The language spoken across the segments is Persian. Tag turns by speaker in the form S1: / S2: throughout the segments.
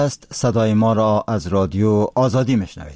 S1: است. صدای ما را از رادیو آزادی میشنوید.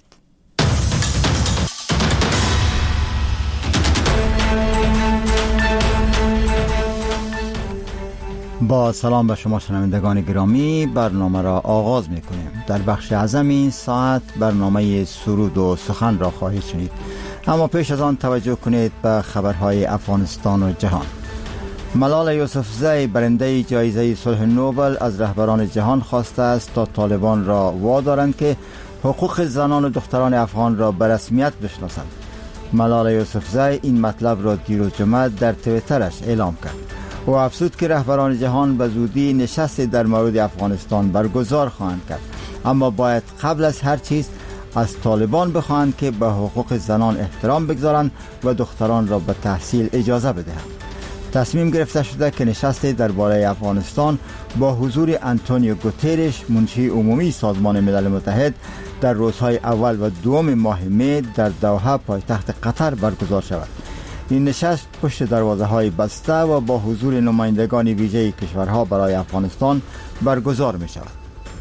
S1: با سلام به شما شنوندگان گرامی، برنامه را آغاز میکنیم. در بخش اعظم این ساعت برنامه سرود و سخن را خواهید شنید، اما پیش از آن توجه کنید به خبرهای افغانستان و جهان. ملال یوسفزی برنده جایزه صلح نوبل از رهبران جهان خواسته است تا طالبان را وادارند که حقوق زنان و دختران افغان را به رسمیت بشناسند. ملال یوسفزی این مطلب را دیروز جمعه در توییترش اعلام کرد و افزود که رهبران جهان به زودی نشستی در مورد افغانستان برگزار خواهند کرد، اما باید قبل از هر چیز از طالبان بخواهند که به حقوق زنان احترام بگذارند و دختران را به تحصیل اجازه بدهند. تصمیم گرفته شده که نشستی درباره افغانستان با حضور آنتونیو گوترش، منشی عمومی سازمان ملل متحد، در روزهای اول و دوم ماه می در دوحه پایتخت قطر برگزار شود. این نشست پشت دروازه های بسته و با حضور نمایندگان ویژه کشورها برای افغانستان برگزار می شود.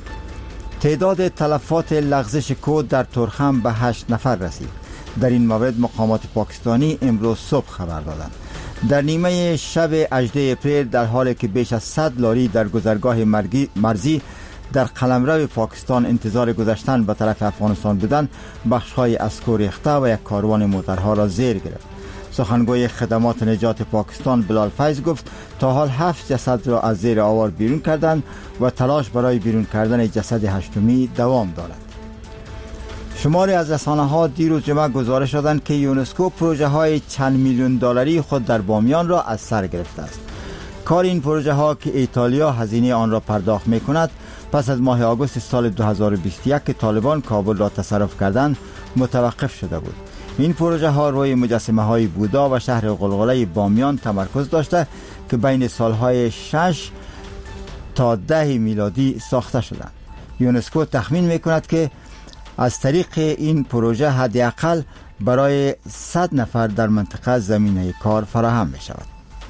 S1: تعداد تلفات لغزش کود در تورخم به 8 نفر رسید. در این مورد مقامات پاکستانی امروز صبح خبر دادند. در نیمه شب 18 اپریل در حالی که بیش از 100 لاری در گذرگاه مرزی در قلمرو پاکستان انتظار گذشتن به طرف افغانستان بودند، بخش‌های اسکو ریخته و یک کاروان موترها را زیر گرفت. سخنگوی خدمات نجات پاکستان بلال فیض گفت تا حال 7 جسد را از زیر آوار بیرون کردند و تلاش برای بیرون کردن جسد هشتمی دوام دارد. شماری از رسانه‌ها دیروز جمعه گزارش دادند که یونسکو پروژه های چند میلیون دلاری خود در بامیان را از سر گرفته است. کار این پروژه ها که ایتالیا هزینه آن را پرداخت می کند پس از ماه آگوست سال 2021 که طالبان کابل را تصرف کردند متوقف شده بود. این پروژه ها روی مجسمه های بودا و شهر غلغله بامیان تمرکز داشته که بین سالهای 6 تا 10 میلادی ساخته شدند. یونسکو تخمین می کند که از طریق این پروژه حداقل برای 100 نفر در منطقه زمینه کار فراهم می شود.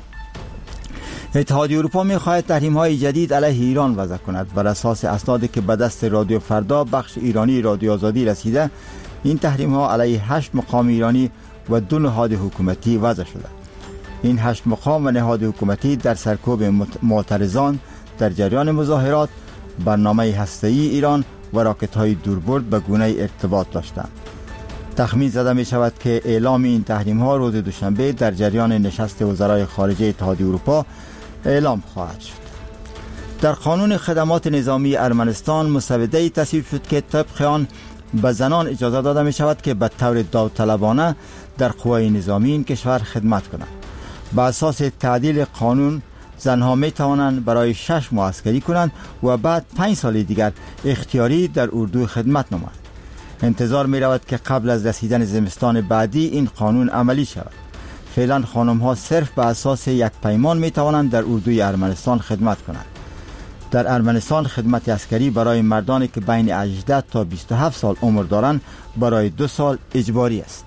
S1: اتحادیه اروپا می خواهد تحریم‌های جدید علیه ایران وضع کند. بر اساس اسنادی که به دست رادیو فردا بخش ایرانی رادیو آزادی رسیده، این تحریم‌ها علیه 8 مقام ایرانی و 2 نهاد حکومتی وضع شده. این 8 مقام و نهاد حکومتی در سرکوب معترضان در جریان مظاهرات، برنامه هسته‌ای ایران و راکت‌های دوربرد به گونه ارتباط داشتند. تخمین زده می شود که اعلام این تحریم‌ها روز دوشنبه در جریان نشست وزرای خارجه اتحادیه اروپا اعلام خواهد شد. در قانون خدمات نظامی ارمنستان مسوده‌ای تصویب شد که طبق آن به زنان اجازه داده می شود که به طور داوطلبانه در قوای نظامی این کشور خدمت کنند. به اساس تعدیل قانون زنها می توانند برای 6 ماه عسکری کنند و بعد 5 سال دیگر اختیاری در اردو خدمت نمایند. انتظار می رود که قبل از رسیدن زمستان بعدی این قانون عملی شود. فعلا خانم ها صرف به اساس یک پیمان می توانند در اردوی ارمنستان خدمت کنند. در ارمنستان خدمت عسکری برای مردانی که بین 18 تا 27 سال عمر دارند برای 2 سال اجباری است.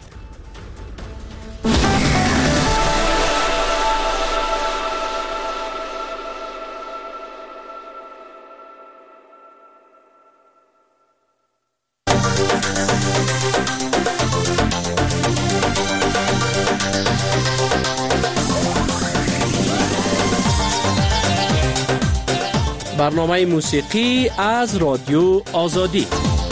S2: برنامه موسیقی از رادیو آزادی.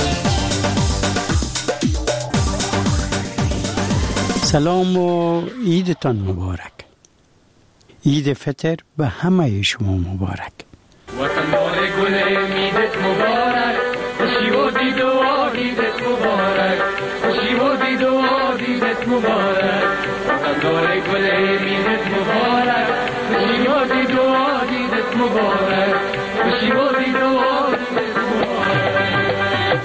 S3: سلام و عیدتان مبارک. عید فطر به همه شما مبارک.
S4: وطن دار گل عیدت مبارک، خوشی و دید و عیدت مبارک، خوشی و دید و عیدت مبارک. وطن دار گل عیدت مبارک، خوشی و دید و عیدت مبارک، خوشی و دید و عیدت مبارک.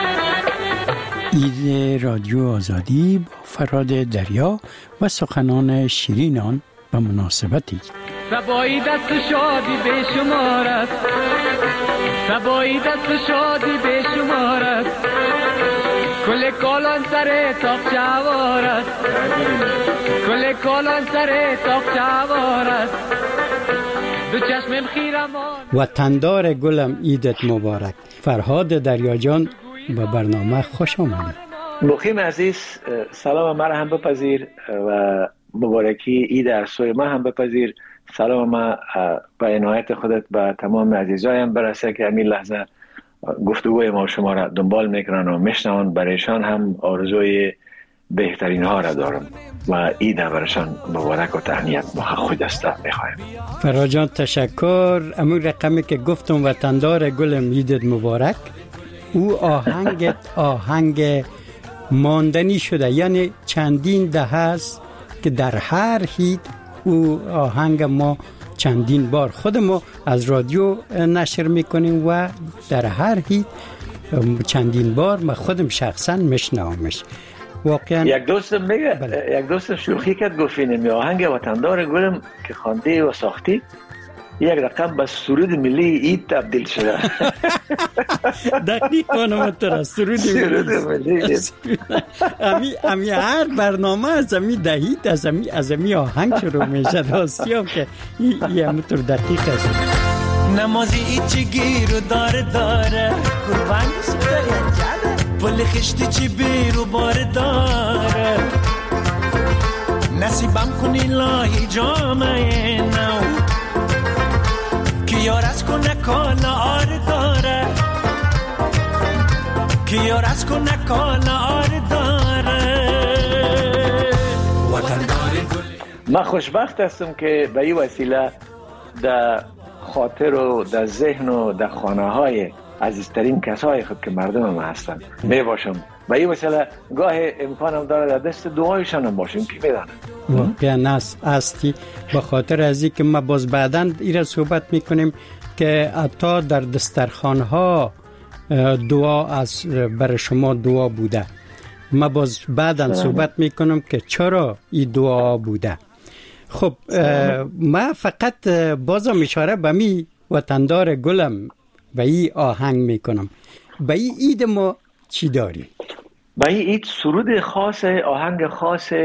S3: عید رادیو آزادی با فراد دریا و سخنان شیرین آن به مناسبتی
S4: سبایی دست شادی به شمار است، سبایی دست شادی به شمار است، کل کالان سر تاق چوار است، کل کالان سر تاق چوار است، دو چشمم خیرمان
S3: وطندار گلم عیدت مبارک. فرهاد دریاجان به برنامه خوش آمدید.
S5: مقیم عزیز سلام مرا هم بپذیر و مبارکی عید از سوی ما هم بپذیر. سلام ما به عنایت خودت به تمام عزیزایم برسه که همین لحظه گفتگوی ما شما را دنبال میکنن و میشنون. برایشان هم آرزوی بهترین ها را دارم و عید برایشان مبارک و تهنیت خود است میخوایم.
S3: فرهاد جان تشکر. امون رقمی که گفتم وطندار گلم عیدت مبارک، او آهنگ ماندنی شده، یعنی چندین دهه است که در هر هیت او آهنگ ما چندین بار خود ما از رادیو نشر میکنیم و در هر هیت چندین بار ما خودم شخصا میشنومش. واقعا
S5: یک دوستم میگه یک دوستم شوخی کرد گفت این آهنگ وطندار گلم که خوانده و ساختی یک رقم به سرود ملی عید تبدیل شده.
S3: دقیقاً همونطور سرود ملی. امی هر برنامه از امی دهید از امی آهنگ شروع میشه. راستی هم که یه همونطور دقیق است.
S6: نمازی ایچی گیر و داره قربان پل خشتی چی بیر و بار داره نصیبم کنی لاهی جامعه نو کیار از کنه کالا آر داره کیار از کنه کالا آر داره.
S5: من خوشبخت هستم که به این وسیله در خاطر و در ذهن و در خانه های عزیزترین کسای خود که مردم ما هستن می باشم. به این وسیله گاه امکانم داره در دست دعایشان هم باشیم که میدانم.
S3: واقعا هستی. به خاطر از این که ما باز بعداً ایره صحبت میکنیم که حتی در دسترخوان ها دعا از برای شما دعا بوده. ما باز بعداً صحبت میکنم که چرا این دعا بوده. خب ما فقط بازم اشاره به می وطندار گلم به این آهنگ میکنم. به این عید ما چی داری؟
S5: به این عید سرود خاص، آهنگ خاص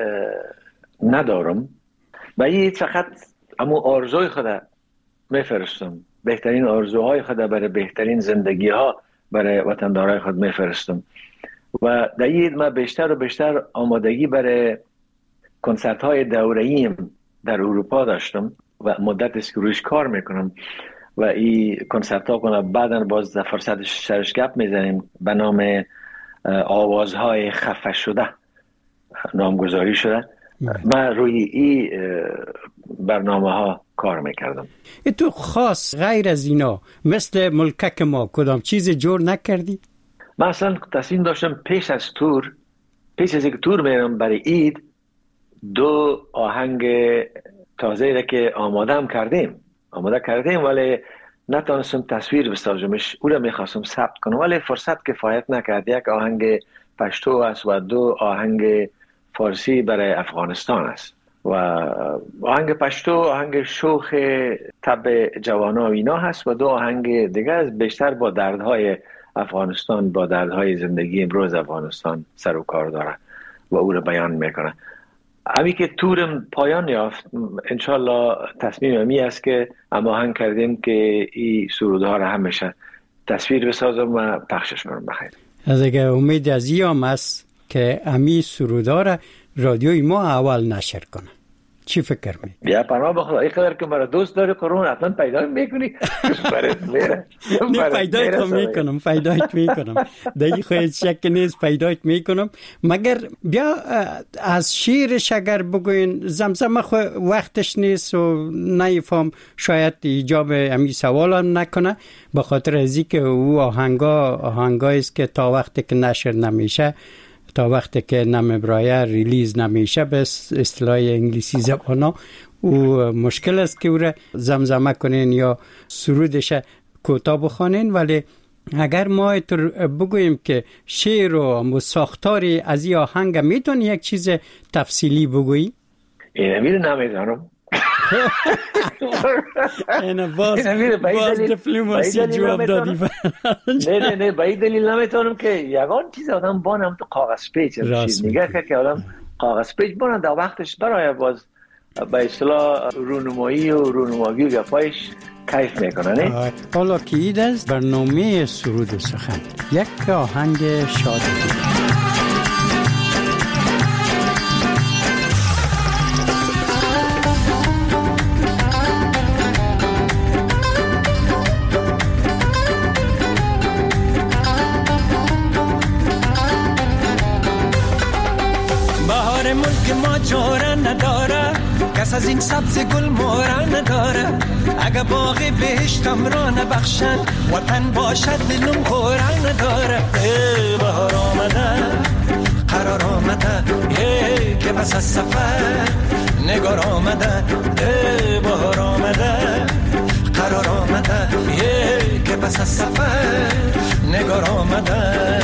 S5: ندارم. به این عید فقط امو آرزوی خود میفرستم، بهترین آرزوهای خود برای بهترین زندگی ها برای وطندارای خود میفرستم. و در این عید ما بیشتر و بیشتر آمادگی برای کنسرت های دوره‌ایم در اروپا داشتم و مدت است که رویش کار میکنم و این کنسرت ها کنم بعداً باز در فرصت سرش گپ میزنیم. به نام آوازهای خفه شده نامگذاری شده. من روی این برنامه ها کار میکردم.
S3: تو خاص غیر از اینا مثل ملکک ما کدام چیز جور نکردی؟
S5: من اصلا تصمیم داشتم پیش از اینکه تور میرم برای عید دو آهنگ تازه را که آماده کردیم ولی نتونستم تصویر بسازمش. او را میخواستم ثبت کنم ولی فرصت کفایت نکرد. یک آهنگ پشتو است و دو آهنگ فارسی برای افغانستان است و آهنگ پشتو آهنگ شوخ طب جوانا و اینا هست و دو آهنگ دیگه است بیشتر با دردهای افغانستان، با دردهای زندگی امروز افغانستان سر و کار داره و او را بیان میکنه. همین که تورم پایان یافت انشالله تصمیم امی است که آهنگ کردیم که این سرودها را همیشه تصویر بسازم و پخشش کنم. بخیر
S3: از اگه امید از ایام است که امی سرودها را رادیوی ما اول نشر کنه. چی فکر می؟
S5: بیا پناه بخدا این قدر که مرا دوست داری قرون حتما پیدا میکنی.
S3: پیدایت میکنم دیگه خواهد شک نیست پیدایت میکنم. مگر بیا از شیرش اگر بگوین زمزمه وقتش نیست و نیفهم شاید ایجاب امی سوال هم نکنه به خاطر ازی که او آهنگایی است که تا وقتی که نشر نمیشه تا وقتی که نمبرایه ریلیز نمیشه به اصطلاح انگلیسی زبانا او مشکل است که او را زمزمه کنین یا سرودش کوتاه بخوانین. ولی اگر ما بگوییم که شعر و ساختاری از این آهنگ میتونی یک چیز تفصیلی بگویی؟
S5: اینو نمیدانم.
S3: اینه باز دیپلماسی جواب دادی.
S5: نه به این دلیل نمیتونم که یگان چیز آدم بانم تو کاغذ پیچ چیز نگه که آدم کاغذ پیچ بانم در وقتش برای باز به اصطلاح رونمایی و رونماگی و گپایش کیف میکنن.
S3: حالا که اید از برنامه سرود و سخن، یک آهنگ شادی.
S6: بهار ملک ما جوره نداره، کس از این سبز گل موره نداره. اگه باغ بهشتم را نبخشن، وطن باشد دلم خوره نداره. بهار آمده قرار آمده، که بس از سفر نگار آمده. بهار آمده قرار آمده، که بس از سفر نگار آمده.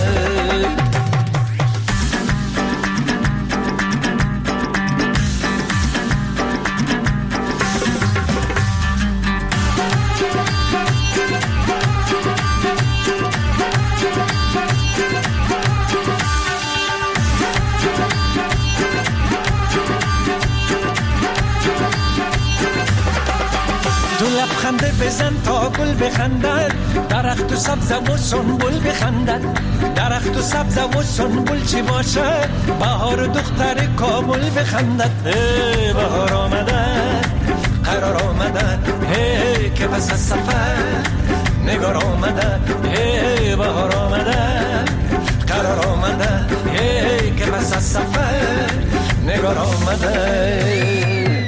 S6: لبخنده بزن تا گل بخندد، درخت و سبز و سنبل بخندد. درخت و سبز و سنبل چی باشد، بهار دختر کابل بخندد. بهار آمده قرار آمده، که پس از سفر نگار آمده. بهار آمده قرار آمده، که پس از سفر نگار آمده.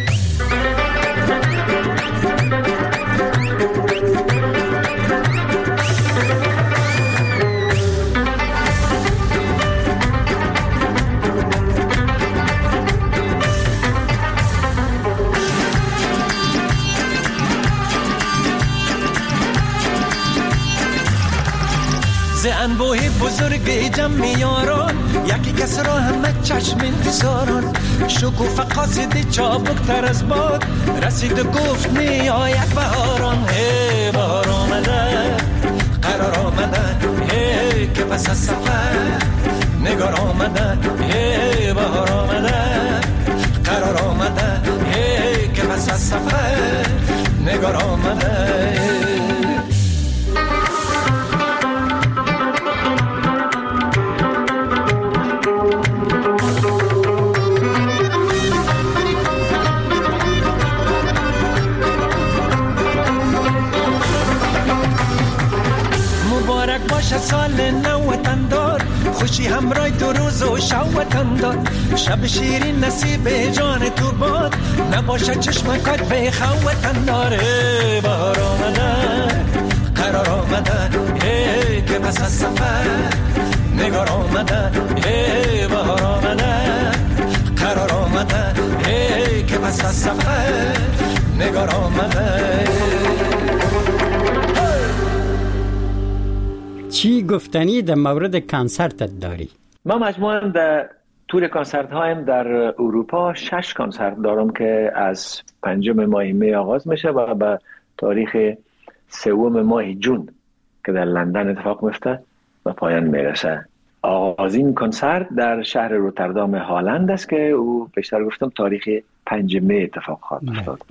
S6: ز انبوه بزرگ جمع یاران، یکی کس را همه چشم انتظاران. شکوفه قاصد چابکتر از باد، رسید و گفت می آید بهاران. بهار آمده قرار آمده، که پس از سفر نگار آمده. بهار آمده قرار آمده، که پس از سفر نگار آمده. سال نو وطن دار، خوشی همراه تو روز و شب وطن دار. شب شیرین نصیب جان تو باد، نباشه چشمکات به خو وطن دار. بهار آمده قرار آمده، که پس از سفر نگار آمده. بهار آمده قرار آمده، که پس از سفر نگار آمده.
S3: چی گفتنی در مورد کنسرتت داری؟
S5: ما مجموعاً در تور کنسرت هایم در اروپا 6 کنسرت دارم که از 5 ماه می آغاز میشه و به تاریخ 3 ماه جون که در لندن اتفاق میفته و پایان میرسه. آغازین کنسرت در شهر روتردام هلند است که او پیشتر گفتم تاریخ 5 می اتفاق خواهد افتاد.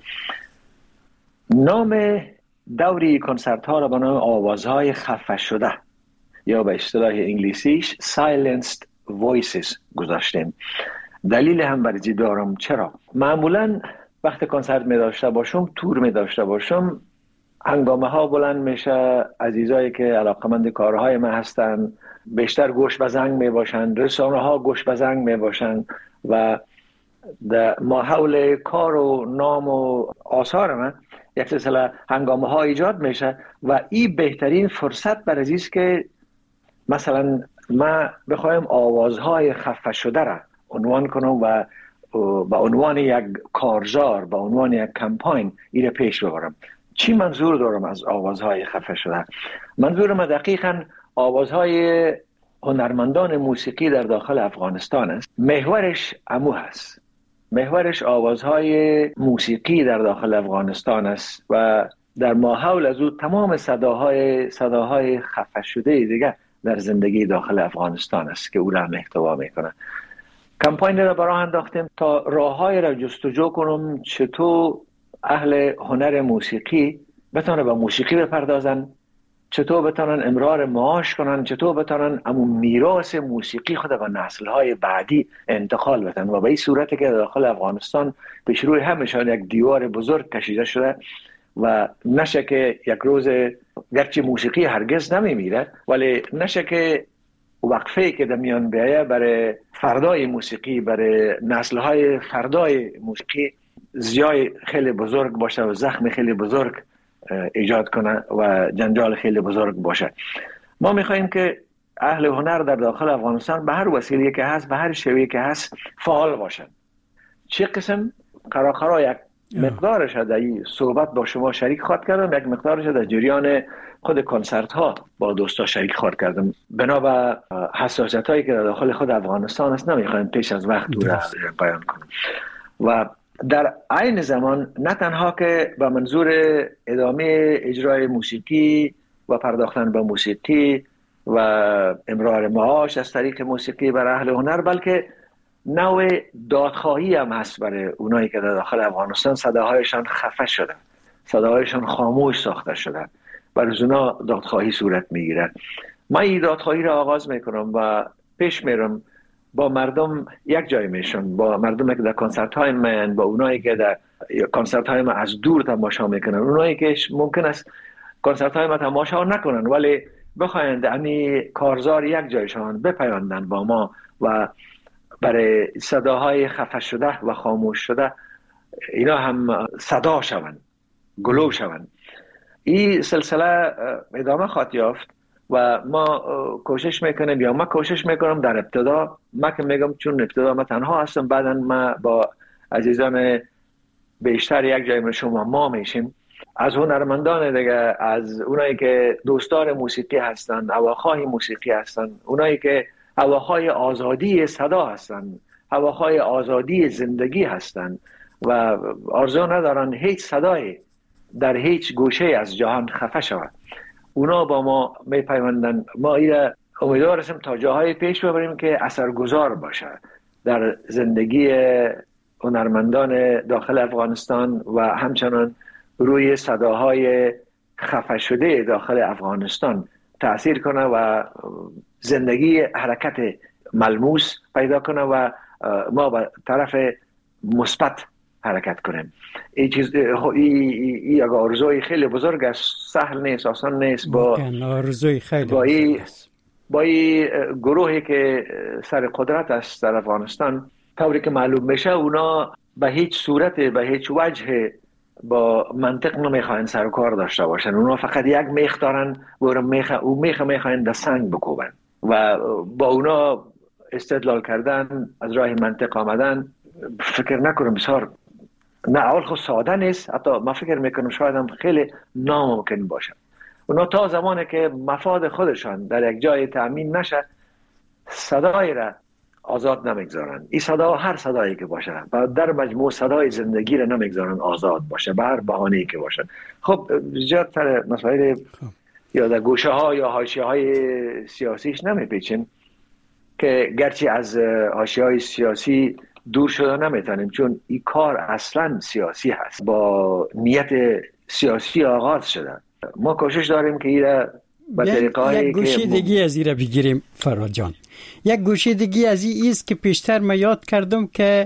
S5: نام دوری کنسرت ها را به نام آوازهای خفه شده یا به اصطلاح انگلیسیش Silenced Voices گذاشتیم. دلیل هم برای دارم چرا؟ معمولا وقت کنسرت می داشته باشم، تور می داشته باشم، هنگامه ها بلند میشه، عزیزایی که علاقمند کارهای من هستن بیشتر گوش به زنگ می باشن، رسانه ها گوش به زنگ می باشن و در ماحول کار و نام و آثار من یک سلسله هنگامه ها ایجاد میشه و این بهترین فرصت برای است که مثلا ما بخوایم آوازهای خفه شده را عنوان کنم و به عنوان یک کارزار، به عنوان یک کمپاین این پیش ببرم. چی منظور دارم از آوازهای خفه شده؟ منظورم دقیقاً آوازهای هنرمندان موسیقی در داخل افغانستان است. محورش امو هست، محورش آوازهای موسیقی در داخل افغانستان است و در ماحول از او تمام صداهای خفه شده دیگه در زندگی داخل افغانستان است که او را محتوا میکنه. کمپاین را برای انداختیم تا راههای را جستجو کنم چطور اهل هنر موسیقی بتانه به موسیقی بپردازن، چطور بتانن امرار معاش کنن، چطور بتانن امون میراث موسیقی خود به نسل‌های بعدی انتقال بدن و به این صورتی که داخل افغانستان پیش روی همشان یک دیوار بزرگ کشیده شده و نشه که یک روز گرچه موسیقی هرگز نمیمیره ولی نشه که وقفه که در میان بیایه برای فردای موسیقی، برای نسل‌های فردای موسیقی زیای خیلی بزرگ باشه و زخم خیلی بزرگ ایجاد کنه و جنجال خیلی بزرگ باشه. ما میخواییم که اهل هنر در داخل افغانستان به هر وسیله که هست، به هر شیوهی که هست فعال باشن. چه قسم قراقرا یک مقدارش در این صحبت با شما شریک خواهد کردم، یک مقدارش در جریان خود کنسرت ها با دوستا شریک خواهد کردم. بنا به حساسیت هایی که در داخل خود افغانستان است نمیخوایم پیش از وقت او را بیان کنم و در عین زمان نه تنها که به منظور ادامه اجرای موسیقی و پرداختن به موسیقی و امرار معاش از طریق موسیقی برای اهل هنر، بلکه نوع دادخواهی هم هست برای اونایی که در داخل افغانستان صداهایشان خفه شده، صداهایشان خاموش ساخته شده، برای اونا دادخواهی صورت میگیره. من این دادخواهی را آغاز میکنم و پیش میرم با مردم یک جای میشن، با مردم که در کنسرت های من، با اونایی که در کنسرت های من از دور تماشا میکنن، اونایی که ممکن است کنسرت های من تماشا نکنن ولی بخواین امی کارزار یک جایشان بپیوندن با ما و برای صداهای خفه شده و خاموش شده اینا هم صدا شوند، گلو شوند. این سلسله ادامه خواهد یافت و ما کوشش میکنیم، یا من کوشش میکنم در ابتدا، من که میگم چون ابتدا من تنها هستم، بعدا ما با عزیزان بیشتر یک جای من شما ما میشیم، از هنرمندان دیگه، از اونایی که دوستدار موسیقی هستن، هواخواه موسیقی هستن، اونایی که هواخواه آزادی صدا هستن، هواخواه آزادی زندگی هستن و آرزو ندارن هیچ صدایی در هیچ گوشه از جهان خفه شود، اونا با ما میپیوندن. ما ایره امیدوار هستیم تا جاهای پیش ببریم که اثرگذار باشه در زندگی هنرمندان داخل افغانستان و همچنان روی صداهای خفه شده داخل افغانستان تأثیر کنه و زندگی حرکت ملموس پیدا کنه و ما به طرف مثبت حرکت کنیم. این چیز این اگه آرزوی خیلی بزرگ است، سهل نیست، آسان نیست. با
S3: آرزوی خیلی
S5: با این گروهی که سر قدرت است در افغانستان، طوری که معلوم میشه اونا به هیچ صورت، به هیچ وجه با منطق نمیخواین سر و کار داشته باشن. اونا فقط یک میخ دارن و اون میخ میخواین در سنگ بکوبن و با اونا استدلال کردن، از راه منطق آمدن فکر نکنم بسیار، نه اول خود ساده نیست، حتی من فکر میکنم شاید هم خیلی ناممکن باشه. اونا تا زمانی که مفاد خودشان در یک جای تأمین نشه صدای را آزاد نمیگذارن. این صدا هر صدایی که باشه و در مجموع صدای زندگی را نمیگذارن آزاد باشه به هر بهانه‌ای که باشه. خب زیادتر مسائل یا در گوشه ها یا حاشیه های سیاسیش نمیپیچیم که گرچه از حاشیه های سیاسی دور شده نمیتونیم، چون این کار اصلا سیاسی هست، با نیت سیاسی آغاز شده. ما کوشش داریم که ایره به طریقه‌ای
S3: یک گوشه دیگه از ایره بگیریم فراد جان. یک گوشه دیگه از این است که پیشتر ما یاد کردم که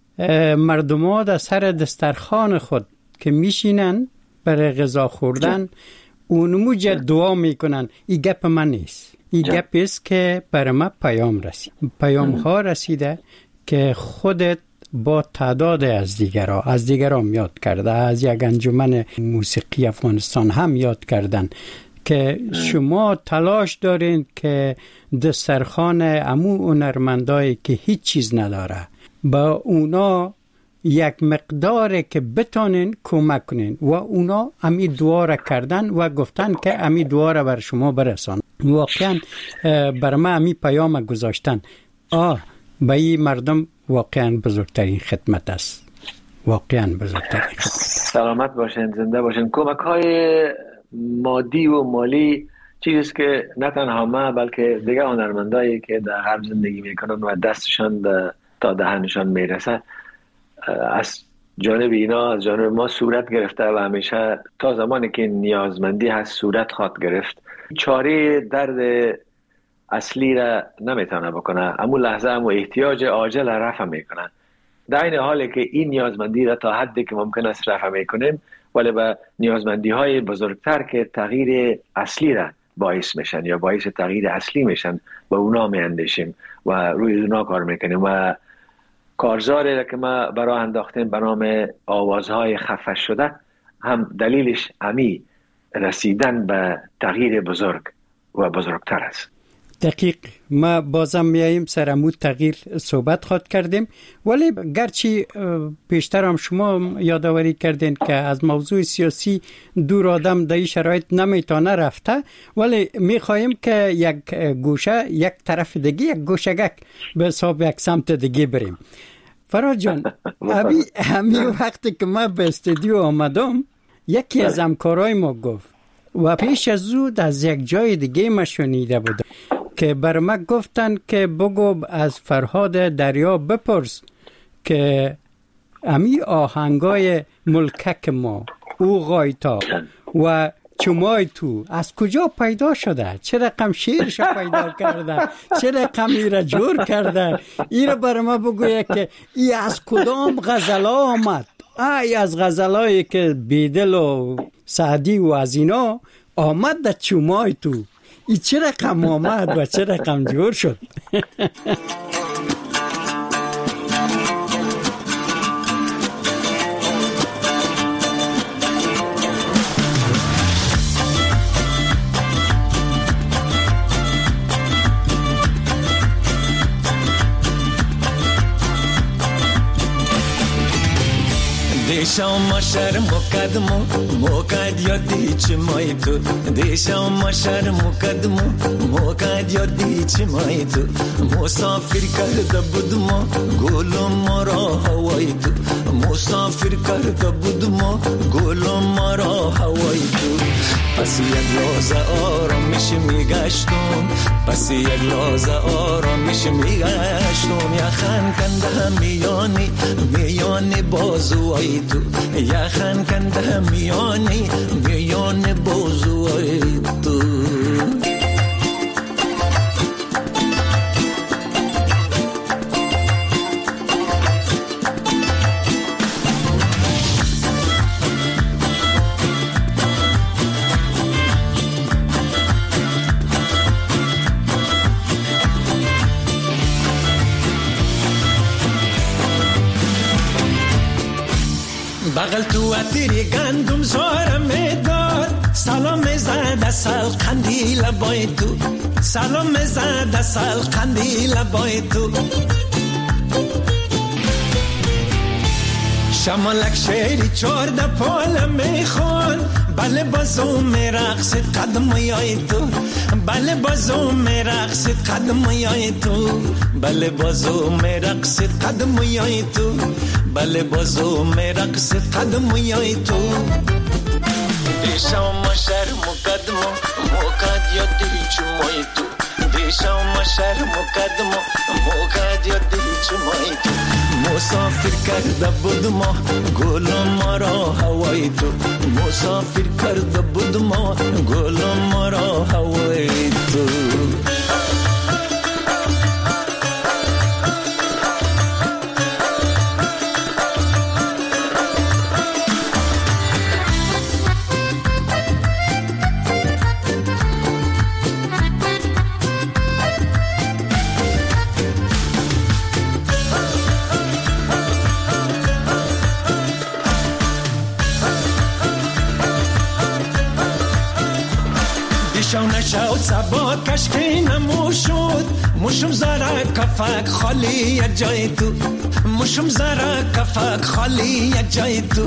S3: مردم ها در سر دسترخوان خود که میشینن برای غذا خوردن اونموج دعا میکنن. این گپ من نیست، این گپ است که برای ما پیام رسید، پیام ها رسیده که خودت با تعداد از دیگران یاد کرده، از یک انجمن موسیقی افغانستان هم یاد کردن که شما تلاش دارین که دسترخوان امو هنرمندایی که هیچ چیز نداره با اونا یک مقدار که بتانین کمک کنین و اونا امی دعا را کردن و گفتن که امی دعا را بر شما برسان. واقعا بر ما امی پیام گذاشتن. به این مردم واقعا بزرگترین خدمت است، واقعا بزرگترین خدمت است.
S5: سلامت باشین، زنده باشین. کمک های مادی و مالی چیزی که نه تنها ما بلکه دیگه هنرمندایی که در غرب زندگی میکنن و دستشان در تا دهنشان میرسه، از جانب اینا از جانب ما صورت گرفته و همیشه تا زمانی که نیازمندی هست صورت خواد گرفت. چاره درد اصلی را نمیتونه بکنه، امو لحظه امو احتیاج عاجل رفع میکنه. در این حالی که این نیازمندی را تا حدی که ممکن است رفع میکنیم، ولی به نیازمندی های بزرگتر که تغییر اصلی را باعث میشن یا باعث تغییر اصلی میشن و اونا میاندیشیم و روی اونا کار میکنیم. و کارزاری را که ما برای انداختیم به نام آوازهای خفه شده هم دلیلش امی رسیدن به تغییر بزرگ و بزرگتر است.
S3: دقیق. ما بازم میاییم سر امو تغییر صحبت خواهد کردیم، ولی گرچه پیشتر هم شما یادآوری کردین که از موضوع سیاسی دور آدم در این شرایط نمیتونه رفته، ولی میخواهیم که یک گوشه یک طرف دیگه، یک گوشگک به حساب یک سمت دیگه بریم. فراد جان، همین وقتی که ما به استودیو آمدم یکی از همکارای ما گفت و پیش از زود از یک جای دیگه ما شنیده بودم که بر ما گفتن که بگو از فرهاد دریا بپرس که امی آهنگای ملکک ما، او غایتا و چمای تو از کجا پیدا شده، چه رقم شعرش پیدا کرده، چه رقم ایره جور کرده، ایره بر ما بگویه که ای از کدام غزلا آمد. ای از غزلایی که بیدل و سعدی و از اینا آمد در چمای تو. ای چه رقم آمد و چه رقم جور شد.
S6: دیشم ما شهر مقدمو موقعد یادی چمای تو، دیشم ما شهر مقدمو موقعد یادی چمای تو، مسافر کرده بودم گلم مرا هوای تو، مسافر کرده بودم گلم مرا هوای تو. پس یک لحظه آرامش میگشتم، پس یک لحظه آرامش میگشتم، یخن کنده میانی بازوی تو، یخن کنده میانی بازوی تو. بغل تو اتری گندم زارم میدار، سلام زده سال قندیل بای تو، سلام زده سال قندیل بای تو. شمالک شیری چورده پول میخون، بله بازو میرقصد قدم یای تو، بله بازو میرقصد قدم یای تو، بله بازو میرقصد قدم یای تو، بله بازو میرقصد قدم یای تو. دیشم ما شهر مقدمو موقعد یادی چمای تو، دیشم ما شهر مقدمو موقعد یادی چمای تو، مسافر کرده بودم گلم مرا هوای تو، مسافر کرده بودم گلم مرا هوای تو. نشود سبا کشکی نموشود، مشم زره کفک خالی یک جای تو، مشم زره کفک خالی یک جای تو.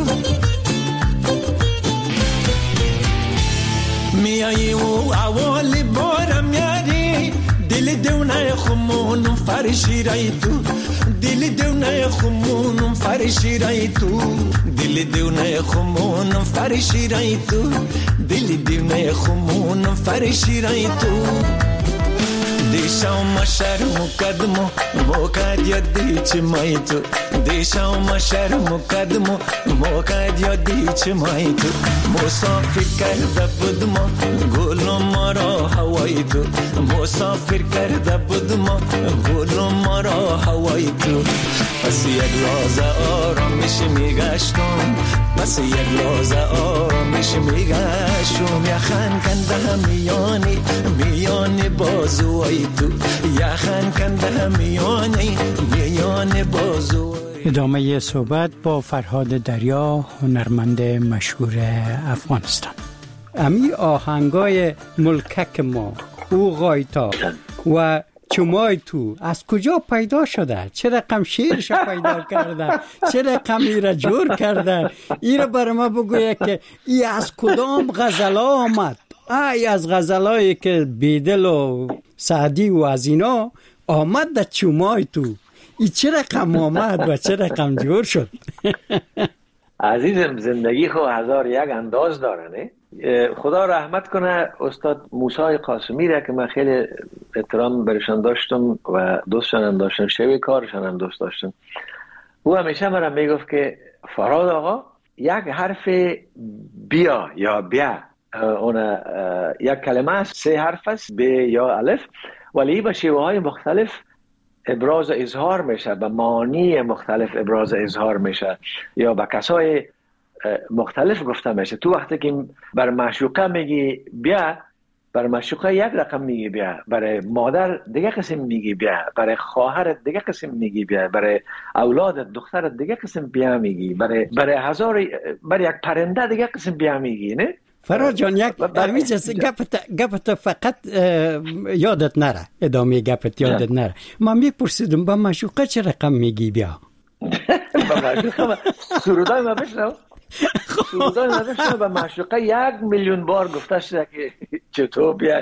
S6: میایی و اولی بارم یاری، دل دونه خمونم فرشی رای تو، دل دونه خمونم فرشی رای تو، دل دونه خمونم فرشی رای تو، دل دونه خمونم فرشی رای تو. دیشا ما شرم و قدم و موقع یادی چه مای تو دیشا ما شرم و قدم و موقع یادی چه مای تو مسافر کرده بودم گل ما را هوای تو مسافر کرده بودم گل ما را هوای تو پس یک لحظه آرامش میگشتم پس یک لحظه آرامش میگشتم یخن کنده میانی بازوی تو یخن کنده میانی بازوی.
S3: ادامه صحبت با فرهاد دریا، هنرمند مشهور افغانستان. امی آهنگای ملکک ما، او غایتا و چمای تو از کجا پیدا شده؟ چه رقم شعرش پیدا کرده؟ چه رقم ایره جور کرده؟ ایره بر ما بگویه که ای از کدام غزلا آمد؟ ای از غزلایی که بیدل و سعدی و از اینا آمد در چمای تو. ای چه رقم آمد و چه رقم جور شد؟
S5: عزیزم زندگی خو 1001 انداز داره نه؟ خدا رحمت کنه استاد موسی قاسمی را که من خیلی احترام برشان داشتم و دوستشان هم داشتم، شوی کارشان هم دوست داشتم. او همیشه مرا میگفت که فرهاد آقا یک حرف بیا یا بیا اون یک کلمه است، 3 حرف است، ب یا الف، ولی به شیوه های مختلف ابراز اظهار میشه، به معانی مختلف ابراز اظهار میشه یا به کسای مختلف گفته میشه. تو وقتی که بر معشوقه میگی بیا، بر معشوقه یک رقم میگی بیا، برای مادر دیگه قسم میگی بیا، برای خواهرت دیگه قسم میگی بیا، برای اولادت دخترت دیگه قسم بیا میگی، برای یک پرنده دیگه قسم بیا میگی. نه
S3: فرهاد جان، یک همیشه گپت فقط یادت نره، ادامه گپت یادت نره. من میپرسیدم با معشوقه چه رقم میگی بیا؟
S5: با معشوقه سرودای ما بشنو، سرودای ما بشنو. با معشوقه 1,000,000 بار گفته شده که چطور بیا.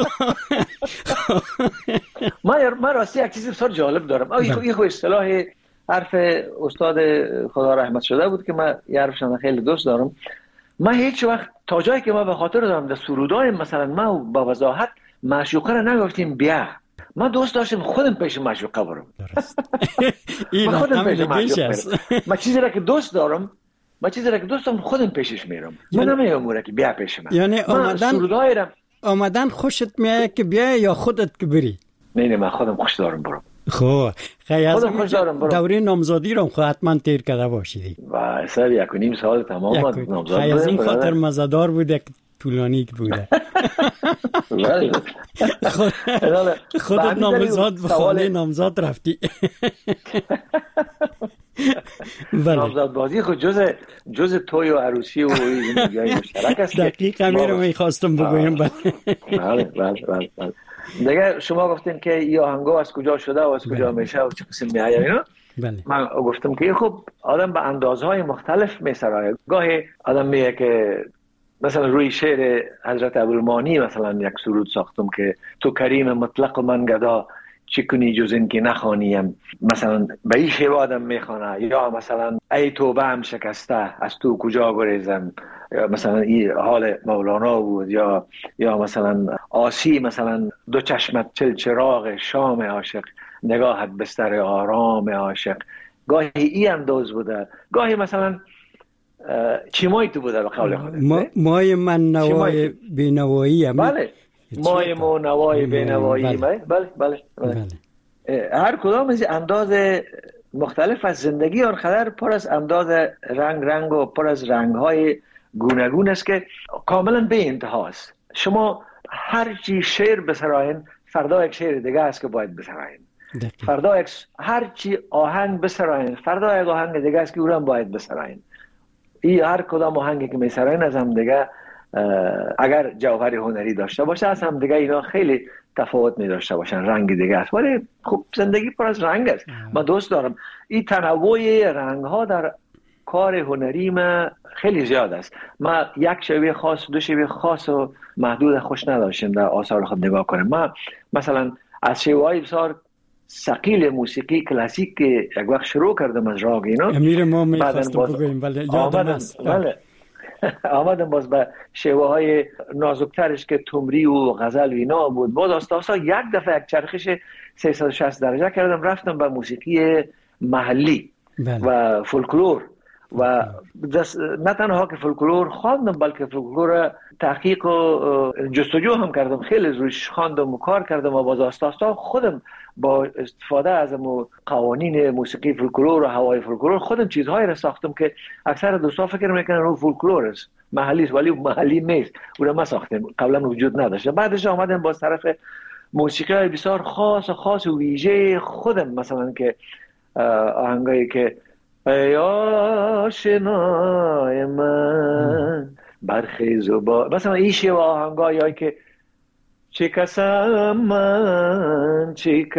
S5: من راستی یک چیزی بسیار جالب دارم. این خو اصطلاح حرف استاد خدا رحمت شده بود که من یه حرفشان خیلی دوست دارم. من هیچ وقت تا جایی که ما به خاطر دارم در سرودای مثلا ما با وضاحت معشوقه رو نگفتیم بیا. من دوست داشتم خودم پیش معشوقه برم.
S3: این
S5: خودم پیش
S3: معشوقه
S5: است. من چیزی را که دوست دارم خودم پیشش میرم. من نمیگم که بیا پیش من.
S3: یعنی آمدن خوشت میاد که بیا یا خودت که بری؟
S5: نه من خودم خوش دارم برم.
S3: خب دوره نامزادی رو حتما تیر کرده باشیدی.
S5: و سر 1.5 سال تمام نامزاد.
S3: از این خاطر مزدار بوده که طولانی بوده. خودت نامزاد به خانه نامزاد رفتی.
S5: نامزاد بازی خود جز توی و عروسی و این مشترک است.
S3: دقیقا می رو میخواستم بگویم.
S5: بله. دیگه شما گفتین که این آهنگا از کجا شده و از کجا میشه و چه قسم میایه اینا. من گفتم که خب آدم به اندازهای مختلف میسرایه. گاهی آدم میگه که مثلا روی شعر حضرت ابوالمانی مثلا یک سرود ساختم که تو کریم مطلق و من گدا چی کنی جز این که نخوانیم. مثلا به این شیوه آدم میخوانه. یا مثلا ای توبه هم شکسته از تو کجا گریزم. یا مثلا این حال مولانا بود. یا مثلا آسی مثلا دو چشمت چراغ شام عاشق نگاهت بستر آرام عاشق. گاهی این انداز بوده، گاهی مثلا چیمای تو بوده به قول خودت.
S3: مای من نوای بینوایی.
S5: بله مای مو نوای بینوایی. بله. هر کدام از انداز مختلف از زندگی آنقدر پر از انداز رنگ و پر از رنگ‌های گوناگون است که کاملا به انتهاست. شما هر چی شعر بسراین فردا یک شعر دیگه است که باید بسراین. فردا هر چی آهنگ بسراین فردا یک آهنگ دیگه است که اون هم باید بسراین. این هر کدام آهنگی که میسراین از هم دیگه اگر جوهر هنری داشته باشه از هم دیگه اینا خیلی تفاوت می داشته باشن، رنگ دیگه است. ولی خب زندگی پر از رنگ است. من دوست دارم این تنوع رنگ ها در کار هنری ما خیلی زیاد است. ما یک شیوه خاص دو شیوه خاص و محدود خوش نداشتیم در آثار خود نگاه کنیم. ما مثلا از شیوه های بسیار ثقیل موسیقی کلاسیک که یک وقت شروع کردم از راگ اینا
S3: امیر ما میخواستم بگویم ولی یادم است.
S5: آمدم باز به شیوه های نازکترش که تمری و غزل و اینا بود. باز آستا یک دفعه یک چرخش 360 درجه کردم، رفتم به موسیقی محلی و فولکلور و نه تنها که فولکلور خواندم بلکه فولکلور تحقیق و جستجو هم کردم، خیلی روش خواندم و کار کردم و باز آستا خودم با استفاده از قوانین موسیقی فولکلور و هوای فولکلور خودم چیزهایی را ساختم که اکثر دوستا فکر میکنن اون فولکلور است، محلی است، ولی محلی نیست. اون را ما ساختیم، قبلا وجود نداشت. بعدش آمدم با طرف موسیقی های بسیار خاص و ویژه خودم، مثلا که آهنگایی که ای آشنای من برخیز و با، مثلا این شیوه آهنگایی که چه کسم من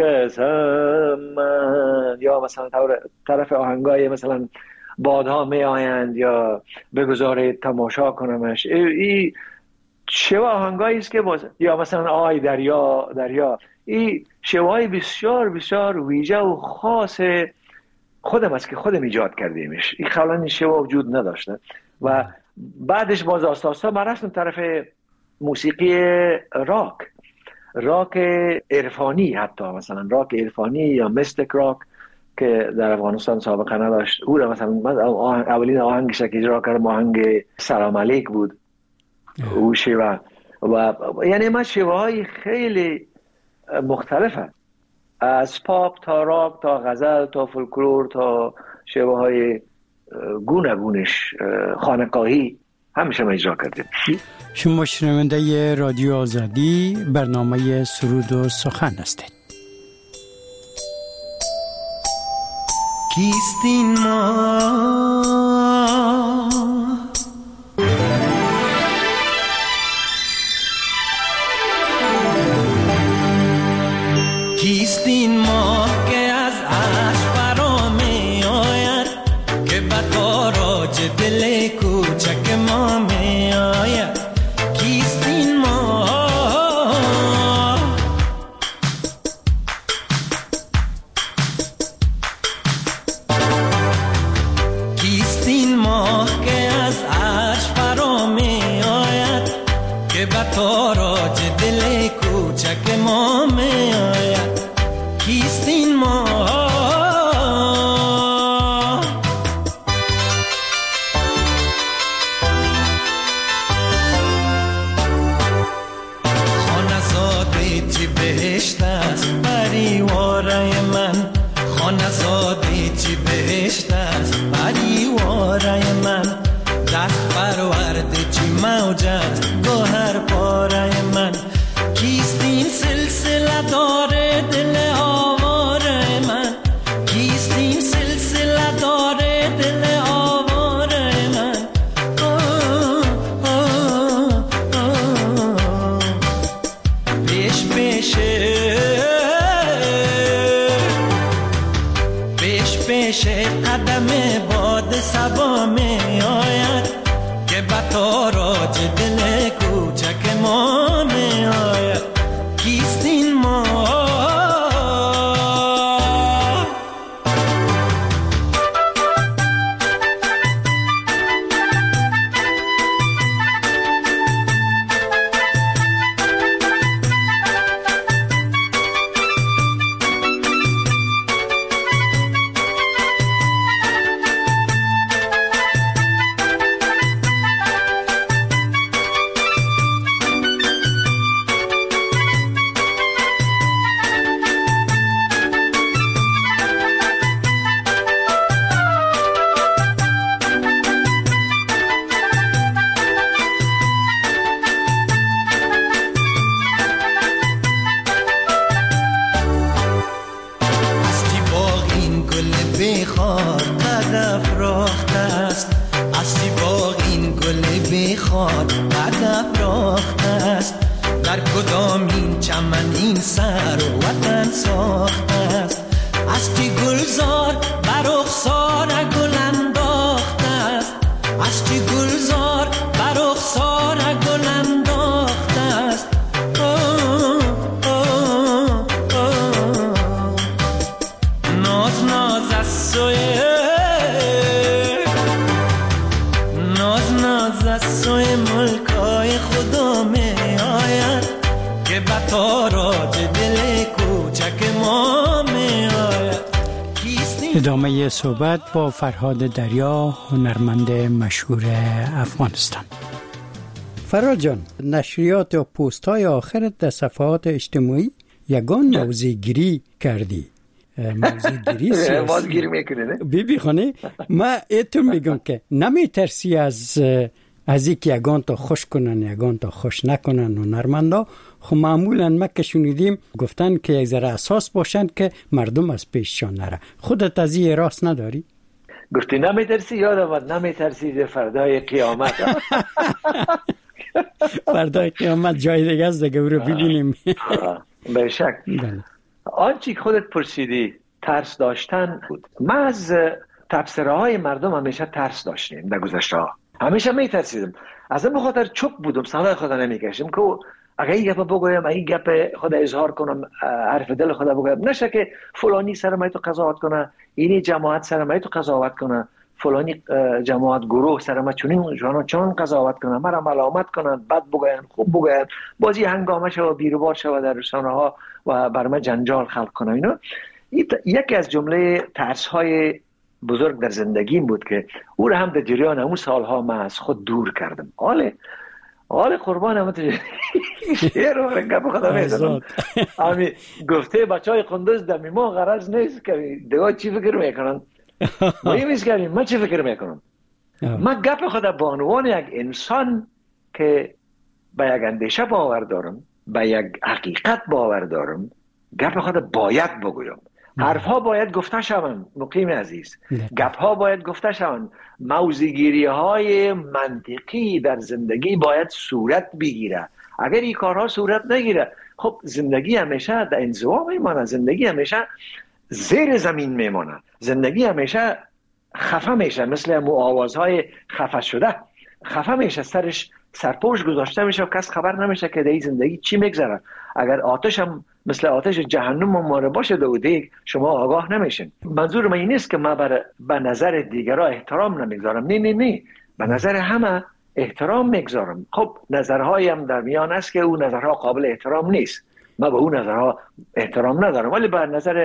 S5: یا مثلا طرف آهنگای مثلا بادها می آیند یا بگذارید تماشا کنمش، این شیوه آهنگایی است که یا مثلا آی دریا این شیوه بسیار بسیار ویژه و خاص خودم است که خودم ایجاد کردیمش. این قبلا این شیوه وجود نداشته و بعدش باز آستا ما رفتم طرف موسیقی راک عرفانی، حتی مثلا راک عرفانی یا میستیک راک که در افغانستان سابقه نداشت. او را مثلا اولین آهنگش که اجرا کردم آهنگ سلام علیک بود، او شیوه. و یعنی ما شیوه های خیلی مختلفه، از پاپ تا راک تا غزل تا فولکلور تا شیوه های گونش خانقاهی همیشه ما اجرا کردیم.
S3: شما شنونده رادیو آزادی، برنامه سرود و سخن هستید.
S6: کیستین ما کیستین ما که از عرش فرا می آید، که به تاراج دل کوچک ما می آید. کیستین ما کیستین ما که از عرش فرا می آید، که به تاراج دل کوچک ما می آید. کیستین ما خانزاده چی بهشت است پریواره من، خانزاده چی بهشت است پریواره من. دست پرورده چی موج است گوهر پاره من. کیستین سلسله داره دل آواره من، کیستین سلسله داره دل آواره من. پیش پیشه قدم باد صبا می آید، که به تاراج دل کوچک ما می آید. کیستین ما
S3: ادامه صحبت با فرهاد دریا، هنرمند مشهور افغانستان. فرهاد جان، نشریات و پست های آخرت در صفحات اجتماعی یگان موضوع گیری کردی. موضوع گیری سیاسی.
S5: باز گیری میکنه نه؟
S3: بی خانه ما ایتون میگم که نمیترسی از یک یگان تا خوش کنن یگان تا خوش نکنن هنرمندا. خب معمولا ما که شنیدیم گفتن که یک ذره اساس باشن که مردم از پیششان نره. خودت از این راست نداری؟
S5: گفتی نمیترسی؟ یادم آمد نمیترسی فردای قیامت.
S3: فردای قیامت جای دیگه است دیگه، او رو ببینیم.
S5: به شک. آنچه خودت پرسیدی ترس داشتن بود. ما از تبصره های مردم همیشه ترس داشتیم در گذشته ها. همیشه میترسیدم. از این بخاطر چوب بودم، صدای خدا نمیکشم که اگه این گپ بگویم، این گپ خدا اظهار کنم، حرف دل خدا بگویم، نشه که فلانی سر ما تو قضاوت کنه، اینی جماعت سر ما تو قضاوت کنه، فلانی جماعت گروه سر ما چون قضاوت کنه، مرا ملامت کنن، بد بگوین، خوب بگوین، بازی هنگامه شو بیروبار شو در رسانه ها و بر ما جنجال خلق کنه. اینا یکی از جمله ترس های بزرگ در زندگیم بود که او را هم در جریان اون سالها من از خود دور کردم. حال قربانم تو شعر و رنگه خدا میزنم. امی گفته بچهای قندوز دمی ما غرض نیست که دیگه چی فکر میکنن، مهم است که من چی فکر میکنم. من گپ خدا به عنوان یک انسان که به یک اندیشه باور دارم، به یک حقیقت باور دارم، گپ خدا باید بگویم. حرف ها باید گفته شوند مقیم عزیز، گپ ها باید گفته شوند، موضوعگیری های منطقی در زندگی باید صورت بگیره. اگر این کارها صورت نگیره، خب زندگی همیشه در انزوا میمانه، زندگی همیشه زیر زمین میمانه، زندگی همیشه خفه میشه، مثل آوازهای خفه شده خفه میشه، سرپوش گذاشته میشه و کس خبر نمیشه که در این زندگی چی میگذره. اگر آتش هم مثل آتش جهنم ماره باشه دو دیگ، شما آگاه نمیشین. منظور من این نیست که من به نظر دیگرها احترام نمیگذارم، نه، به نظر همه احترام میگذارم. خب نظرهایم در میان است که اون نظرها قابل احترام نیست، من به اون نظرها احترام ندارم، ولی به نظر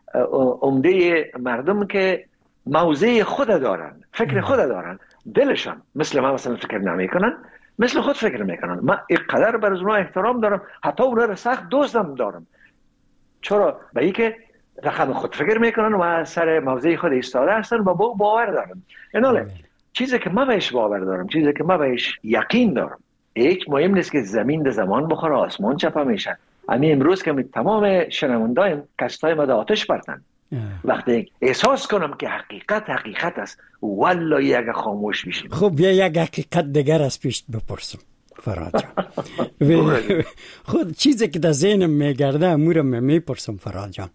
S5: عمده مردم که موضع خود دارن، فکر خود دارن، دلشان مثل من مثلا فکر نمیکنن، مثل خود فکر میکنن. من اینقدر بر اونها احترام دارم، حتی اونها را سخت دوستم دارم. چرا؟ به این که رقم خود فکر میکنن و سر موضع خود ایستاده هستن و با باور دارن. ایناله چیزی که من بهش باور دارم، چیزی که من بهش یقین دارم، هیچ مهم نیست که زمین ده زمان بخوره، آسمان چپه میشه. همین امروز که تمام شنوندایم کستای ما آتش برتن، وقتی احساس کنم که حقیقت است، والله اگه خاموش بشیم.
S3: خب بیا یک حقیقت دیگر از پیش بپرسم فرهاد جان. خود چیزی که در ذهنم میگرده امورم میپرسم فرهاد جان.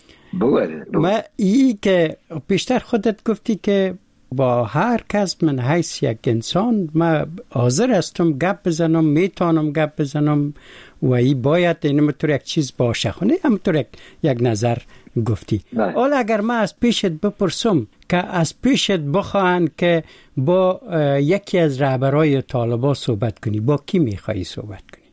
S3: ما ای که پیشتر خودت گفتی که با هر کس من حیث یک انسان من حاضر هستم گپ بزنم، میتونم گپ بزنم و ای باید اینطور یک چیز باشه. خونه همطور یک نظر گفتی. حالا اگر من از پیشت بپرسم که از پیشت بخواهن که با یکی از رهبرای طالبان صحبت کنی، با کی میخوایی صحبت کنی؟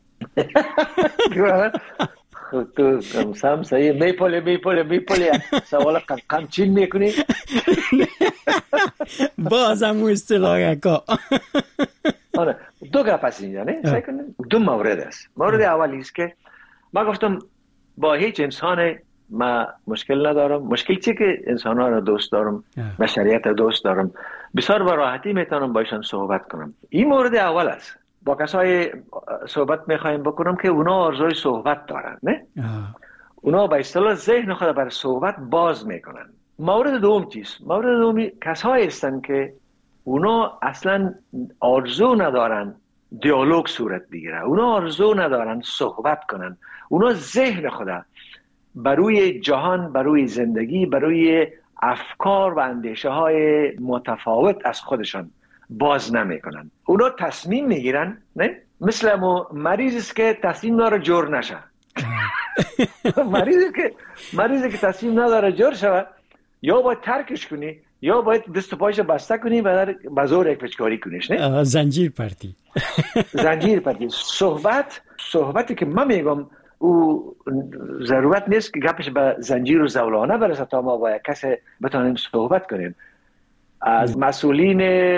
S5: تو سم صحیح میپولی سوال قمچین میکنی؟
S3: بازم او اصطلاح که
S5: دو گپ هست اینجا نه؟ دو مورد است. مورد اولی است که ما گفتم با هیچ انسان ما مشکل ندارم. مشکل چیه که انسان ها را دوست دارم، بشریت را دوست دارم، بسیار با راحتی میتونم باشن صحبت کنم. این مورد اول است. با کسای صحبت میخوایم بکنم که اونا آرزوی صحبت دارن، نه؟ اونا با اصطلاح ذهن خود بر صحبت باز میکنن. مورد دوم چیست؟ مورد دومی کسایی هستن که اونا اصلا آرزو ندارن دیالوگ صورت بگیره، اونا آرزو ندارن صحبت کنن، اونا ذهن خدا بروی جهان، بروی زندگی، بروی افکار و اندیشه های متفاوت از خودشان باز نمی کنن. اونا تصمیم میگیرن، نه؟ مثل مریضی است که تصمیم داره جور نشه. مریضی که تصمیم نداره جور شود، یا باید ترکش کنی یا باید دست و پایش بسته کنی و در بزور یک پچکاری کنیش، نه؟
S3: زنجیر پرتی.
S5: صحبتی که من میگم او ضرورت نیست که گپش به زنجیر و زولانه برسه تا ما با یک کس بتانیم صحبت کنیم. از مسئولین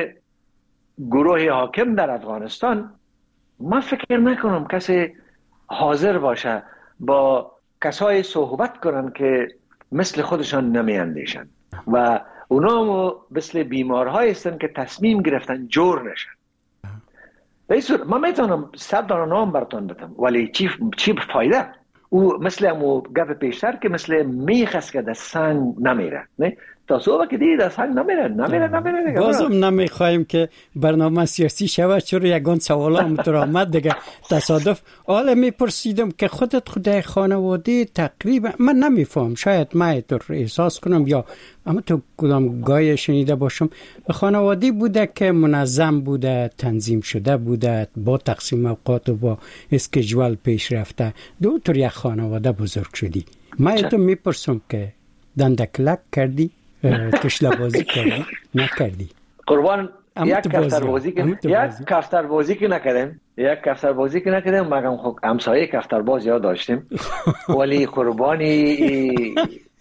S5: گروه حاکم در افغانستان من فکر نکنم کسی حاضر باشه با کسای صحبت کنن که مثل خودشان نمی اندیشن و اونا مثل بیمارهای هستن که تصمیم گرفتن جور نشن. به این صورت من میتونم 100 نام براتون بدم ولی چی فایده؟ او مثل امو گپ پیشتر که مثل میخ است که در سنگ نمیره، نه تا صبح که دیگه در سنگ نمیره.
S3: بازم نمیخوایم که برنامه سیاسی شود، چرا یگان سوالا همونطور آمد دیگه تصادف. حالا میپرسیدم که خودت خانواده تقریبا من نمیفهم، شاید من اینطور احساس کنم یا اما تو کدام گاهی شنیده باشم خانواده بوده که منظم بوده، تنظیم شده بوده، با تقسیم اوقات و با اسکیجول پیش رفته. دو طور یک خانواده بزرگ شدی. من تو میپرسم که دندکلک کردی؟ تشلبازی کردی؟ نکردی؟
S5: قربان یک کفتر بازی که نکردیم مگم خب همسایه کفتر باز یاد داشتیم ولی قربانی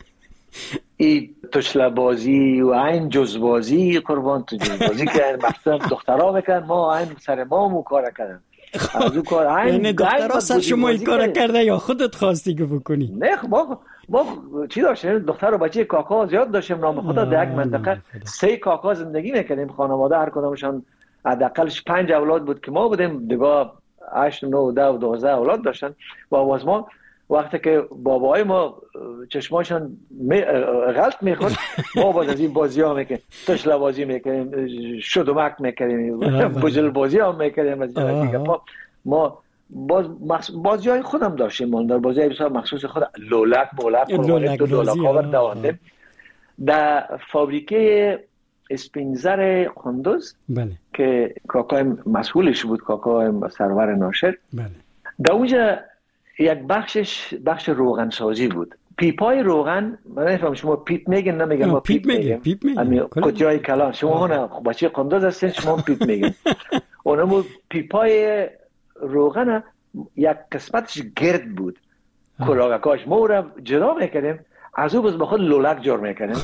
S5: ای تشلبازی و این جزبازی قربان تو جزبازی که مثلا دخترها میکن ما این سر ما مو کار کردن از اون کار
S3: این دخترها سر شما این کار کرده یا خودت خواستی که بکنی؟
S5: نه ما چی داشتیم؟ دختر و بچه کاکا زیاد داشتیم. نام خدا در یک منطقه 3 کاکا زندگی میکردیم. خانواده هر کدامشان حداقلش 5 اولاد بود که ما بودیم، دیگه 8 9 10 و 12 اولاد داشتن و آواز ما وقتی که بابای ما چشماشان غلط میخورد ما باز از این بازی ها میکنیم، تشله بازی میکنیم، شدومک میکنیم، بجل بازی ها میکنیم. از ما بازی های خودم داشتیم، ما در بازی های بسیار مخصوص خود لولک تو لولک ها دوانده در فابریکه اسپینزر قندوز که کاکای مسئولش بود، کاکای سرور ناشر. در اونجا یک بخش روغن سازی بود. پیپای روغن، من نفهم شما پیپ میگن نمیگن، ما پیپ میگن کجای کلان شما هنه بچه قندوز هستین شما پیپ میگن. اونمو پیپای روغن یک قسمتش گرد بود، کلاگکاش ما رو جدا میکنیم، از او بز با خود لولک جور میکنیم.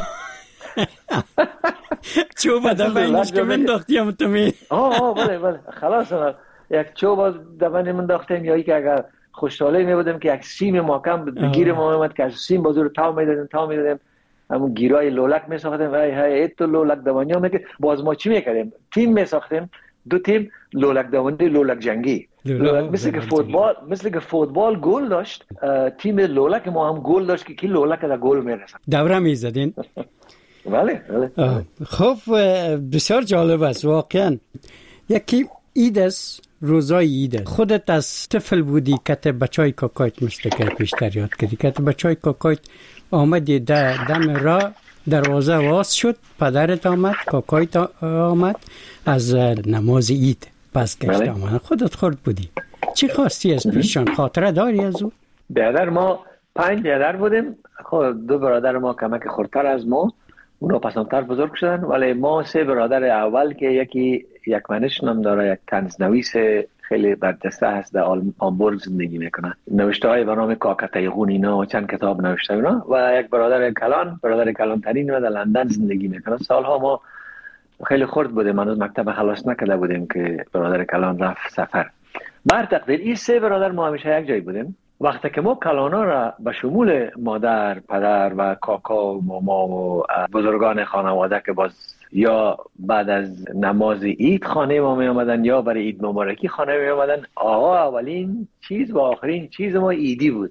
S3: چوب دفعینش که من داختیم تو می
S5: بله خلاص یک چوب دفعینی من داختیم یا ای که اگر خوشحالی می بودیم که یک سیم محکم بگیر ما اومد که از سیم بازور تاو میدادیم همون گیرای لولک می ساختیم و ایتو لولک دوانیا میکرد. باز ما چی میکردیم؟ تیم می ساختیم، 2 تیم لولک دوانی لولک جنگی. مثل که فوتبال گل داشت، تیم لولک ما هم گل داشت که کی لولک در گل میرسد.
S3: دوره میزدین؟
S5: بله.
S3: خب بسیار جالب است واقعا. یکی عید است، روزای عید. خودت از طفل بودی که بچای کاکایت مثل که پیشتر یاد کردی که بچای کاکایت آمدی دم را دروازه واز شد، پدرت آمد، کاکایت آمد، از نماز عید پس گشت آمد. خودت خورد بودی، چی خواستی از پیشان؟ خاطره داری از او؟
S5: برادر ما 5 برادر بودیم. خب 2 برادر ما کمک خردتر از ما، اونا پسندتر بزرگ شدن، ولی ما 3 برادر اول که یکی یک منش نام داره، یک طنزنویس خیلی برجسته هست در آمبورگ زندگی میکنه، نوشته های به نام کاکتایغون اینا و چند کتاب نوشته اینا، و یک برادر کلان ترین و در لندن زندگی میکنه. سالها ما خیلی خرد بودیم، من از مکتب خلاص نکرده بودیم که برادر کلان رفت سفر. بر تقدیر این 3 برادر ما همیشه یک جای بودیم. وقتی که ما کلانا را به شمول مادر، پدر و کاکا و ماما و بزرگان خانواده که باز یا بعد از نماز عید خانه ما می آمدن یا برای عید مبارکی خانه می آمدن، آقا اولین چیز و آخرین چیز ما عیدی بود.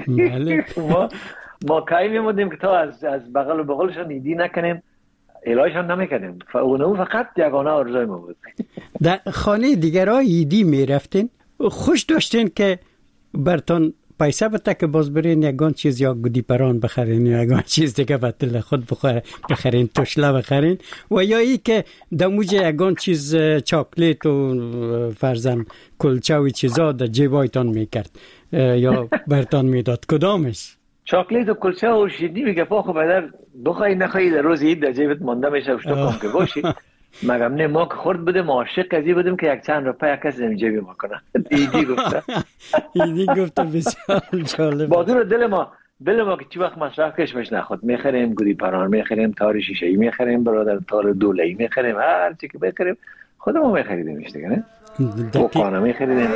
S5: ما کاری می آمدیم که تا از بغل و بغلشان عیدی نکنیم، الهیشان نمیکنیم. اونو فقط یگانه آرزوی ما بود.
S3: در خانه دیگرها عیدی می رفتین؟ خوش داشتین که برتون پیسه بده که باز برین یگان چیز یا گودی پران بخرین یا یگان چیز دیگه بطل خود بخرین، تشله بخرین، و یا ای که دموج یگان چیز چاکلیت و فرزن کلچه و چیزا در جیبایتان میکرد یا برتان میداد؟ کدامش؟
S5: چاکلیت و کلچه و شیرینی میگه پا خب بدر بخوای نخوایی در روز عید در جیبت مانده میشه، وشتو کم که باشی مگم نه ما که خورد بودیم عاشق ازی بودیم که یک چند روپه یک کس نمی جیبی ما کنه. ایدی گفته.
S3: ایدی گفته بسیار جالب.
S5: بادور دل ما که چی وقت مصرف کشمش نخود میخریم گوری پران، میخریم تار شیشه‌ای، میخریم برادر تار دوله‌ای، میخریم هر چی که بخریم خودمون میخریدیمش دیگه نه. وقانا میخریدیم.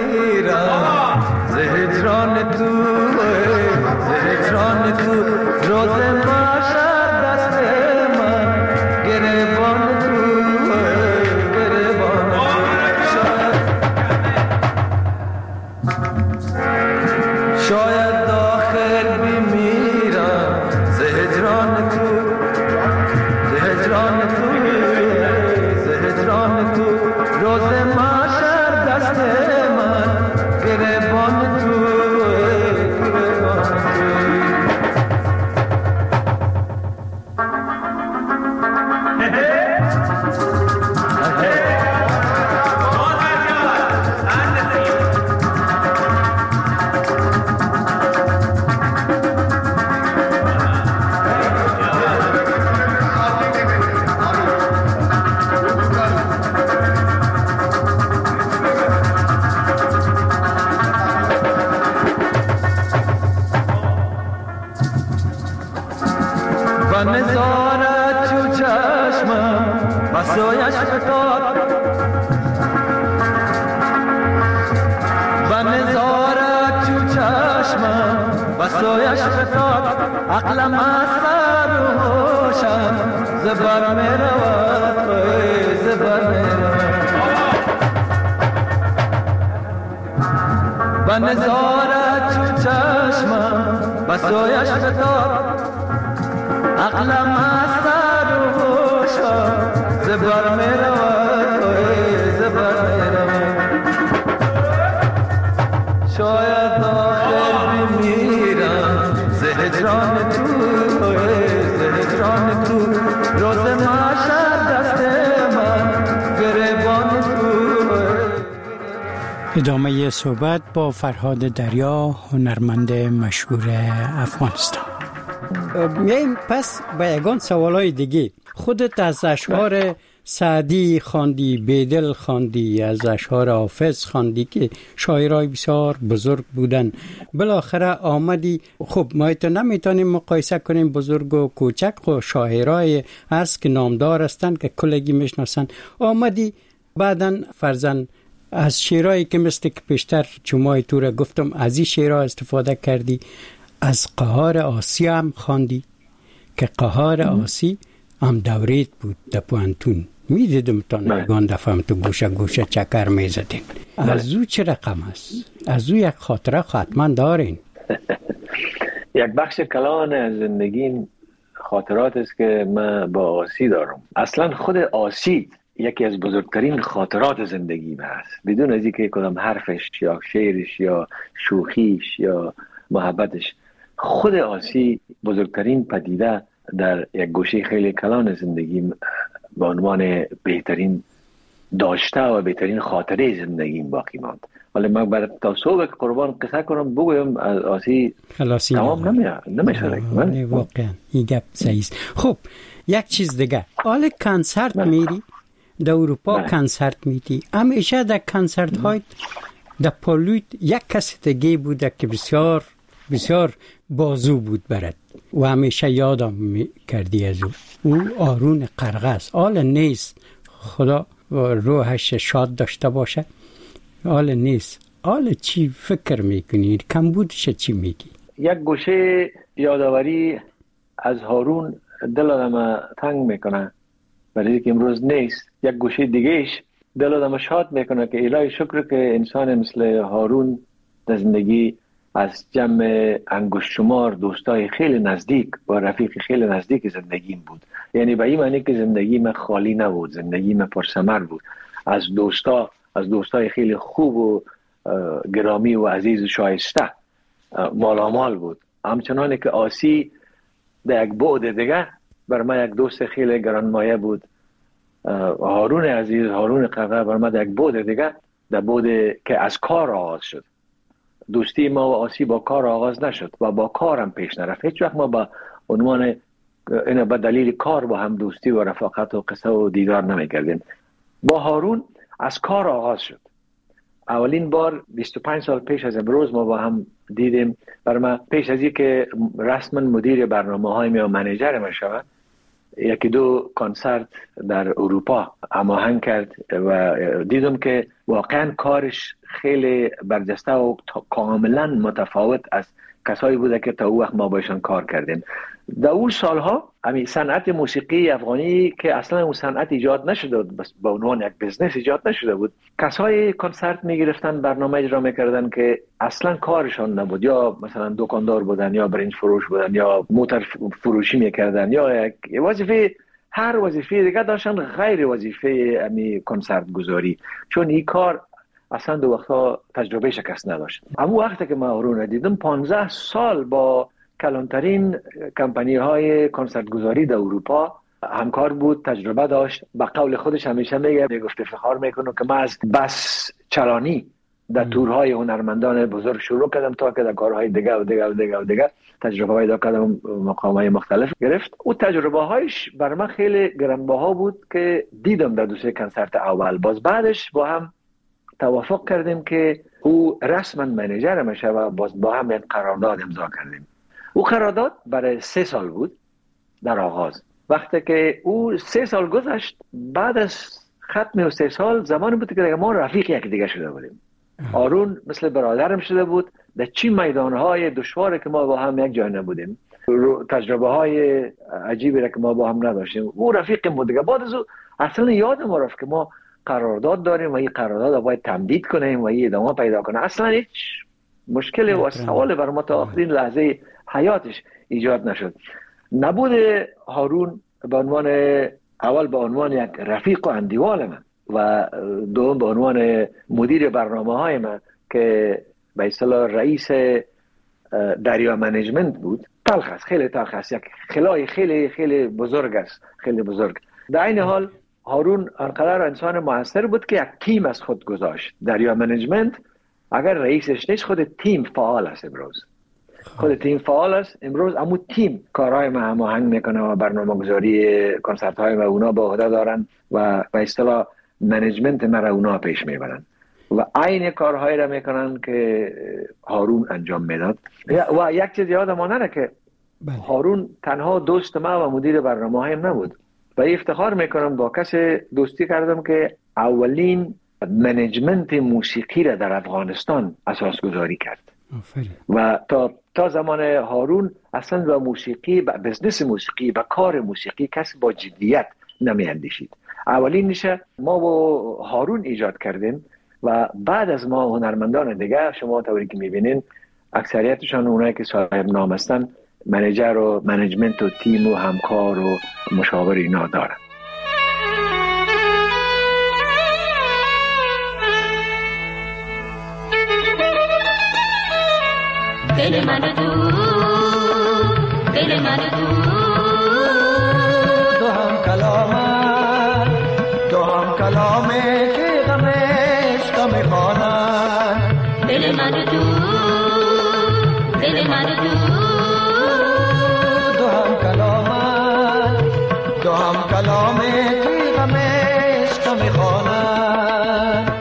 S4: زهجران تو روز باشد دست من گریبان تو شاید آخر بمیرم زهجران تو روز محشر دست من گریبان تو نزارت چو چشمم بسایش فتاد و نزارت چو چشمم بسایش فتاد عقلم از سر و هوشم زبر می رود زبر می رود و نزارت چو چشمم بسایش فتاد عقلم از سر و هوشم زبر می رود زبر می رود شاید آخر بمیرم زهجران تو روز محشر دست من گریبان تو.
S3: ادامه صحبت با فرهاد دریا، هنرمند مشهور افغانستان. میایم پس به یگان سوالای دیگه. خودت از اشعار سعدی خواندی، بیدل خواندی، از اشعار حافظ خواندی که شاعرای بسیار بزرگ بودن. بالاخره آمدی، خب ما تو نمیتونیم مقایسه کنیم بزرگ و کوچک و شاعرای هست که نامدار هستند که کلگی میشناسن. آمدی بعدن فرزن از شعرهایی که مثل که پیشتر چمای تو را گفتم از این شعرها استفاده کردی. از قهار آسی هم خواندی که قهار آسی هم دوریت بود در پوانتون. میدیدم تا نگان دفعه تو گوشه چکر میزدین. از او چه رقم هست؟ از او یک خاطره حتما دارین.
S5: یک بخش کلان از زندگیم خاطرات است که من با آسی دارم. اصلا خود آسی یکی از بزرگترین خاطرات زندگیم هست، بدون از اینکه کدام حرفش یا شعرش یا شوخیش یا محبتش. خود آسی بزرگترین پدیده در یک گوشه خیلی کلان زندگیم به عنوان بهترین داشته و بهترین خاطره زندگیم باقی ماند. ولی من برای تا صبح که قربان قصه کنم بگویم از آسی تمام نمیشه.
S3: واقعا این گپ صحیح. خب یک چیز دیگه، حال کنسرت میری در اروپا، کنسرت میدی، همیشه در کنسرت های در پالویت یک کس دیگه بوده که بسیار بسیار بازو بود برد و همیشه یادم کردی از او آرون قرغز. حال نیست، خدا روحش شاد داشته باشه. حال نیست. حال چی فکر میکنی؟ کمبودش چی میگی؟
S5: یک گوشه یادآوری از هارون دل آدم تنگ میکنه برای که امروز نیست. یک گوشه دیگهش دل آدم شاد میکنه که الهی شکر که انسان مثل هارون در زندگی از جمع انگشت شمار دوستای خیلی نزدیک با رفیق خیلی نزدیک زندگیم بود. یعنی به این معنی که زندگی من خالی نبود، زندگی من پرثمر بود. از دوستای خیلی خوب و گرامی و عزیز و شایسته مالامال بود. همچنان که آسی در یک بعد دیگه بر من یک دوست خیلی گرانمایه بود. هارون عزیز، هارون قرغز بر من در یک بعد دیگه، در بعد که از کار آغاز شد. دوستی ما و آسی با کار آغاز نشد و با کارم پیش نرفت. هیچ وقت ما با عنوان اینا به دلیل کار با هم دوستی و رفاقت و قصه و دیدار نمیکردیم. با هارون از کار آغاز شد. اولین بار 25 سال پیش از امروز ما با هم دیدیم. برای من پیش از اینکه رسما مدیر برنامه‌های یا منیجر من شود، یکی دو کنسرت در اروپا هماهنگ کرد و دیدم که واقعا کارش خیلی برجسته و کاملا متفاوت از کسایی بوده که تا او وقت ما باشون کار کردیم. در اون سالها همین صنعت موسیقی افغانی که اصلا اون صنعت ایجاد نشده بود، بس به عنوان یک بزنس ایجاد نشده بود، کسایی کنسرت میگرفتن، برنامه اجرا میکردن که اصلا کارشان نبود، یا مثلا دکاندار بودن یا برنج فروش بودن یا موتر فروشی میکردن یا یک وظیفه، هر وظیفه دیگه داشتن غیر وظیفه همین کنسرت گذاری، چون این کار اصلا دو وقتا تجربه شکست نداشت. اما وقتی که من هارون دیدم 15 سال با کلانترین کمپانی های کنسرت گذاری در اروپا همکار بود، تجربه داشت. به قول خودش همیشه میگفت افتخار میکنه که من از بس چلانی در تورهای هنرمندان بزرگ شروع کردم تا که در کارهای دیگه و دیگه و دیگه و دیگه تجربه های کردم، مقامهای مختلف گرفت. او تجربه هایش بر من خیلی گرانبها بود که دیدم در دو سه کنسرت اول. باز بعدش با هم توافق کردیم که او رسما منیجر میشه و باز با هم یک قرارداد امضا کردیم. او قرارداد برای 3 سال بود در آغاز. وقتی که او 3 سال گذشت، بعد از ختم 3 سال زمانی بود که ما رفیق یک دیگه شده بودیم. هارون مثل برادرم شده بود. در چی میدانهای دشواری که ما با هم یک جای نبودیم، تجربه های عجیبی را که ما با هم نداشتیم، او رفیقم بود دیگه. بعد از او اصلا یادم رفت که ما قرارداد داریم و این قرارداد را باید تمدید کنیم و این ادامه پیدا کنه. اصلا هیچ مشکلی و سوالی بر ما تا آخرین لحظه حیاتش ایجاد نشد. نبود هارون به عنوان اول به عنوان یک رفیق و اندیوال من و دوم به عنوان مدیر برنامه‌های من که به اصطلاح رئیس دریا منیجمنت بود، تلخ است، خیلی تلخ است، یک خلای خیلی خیلی بزرگ است، خیلی بزرگ. در این حال هارون انقدر انسان موثر بود که یک تیم از خود گذاشت. دریا منیجمنت اگر رئیسش نیست، خود تیم فعال است امروز. خود تیم فعال است امروز، اما تیم کارهای ما هماهنگ میکنه و برنامه‌گذاری کنسرت های ما اونا به عهده دارن و به اصطلاح منیجمنت ما را اونا پیش میبرن و عین کارهایی را میکنن که هارون انجام میداد. و یک چیز یادم نره که هارون تنها دوست ما و مدیر برنامه‌هایم نبود. و افتخار میکنم با کسی دوستی کردم که اولین منیجمنت موسیقی را در افغانستان اساس گذاری کرد. و تا زمان هارون اصلا با موسیقی، با بزنس موسیقی، با کار موسیقی کسی با جدیت نمی اندیشید. اولین نشه ما با هارون ایجاد کردیم و بعد از ما هنرمندان دیگه، شما طوری که میبینین اکثریتشان اونایی که صاحب نام هستن منیجر و منیجمنت و تیم و همکار و مشاور اینا دارن.
S7: دل من تو، دل من تو،
S6: دو هم کلامه که غمش غم خوانن.
S7: دل من تو، دل من تو،
S6: دو هم کلامه که غمش غم خوانن.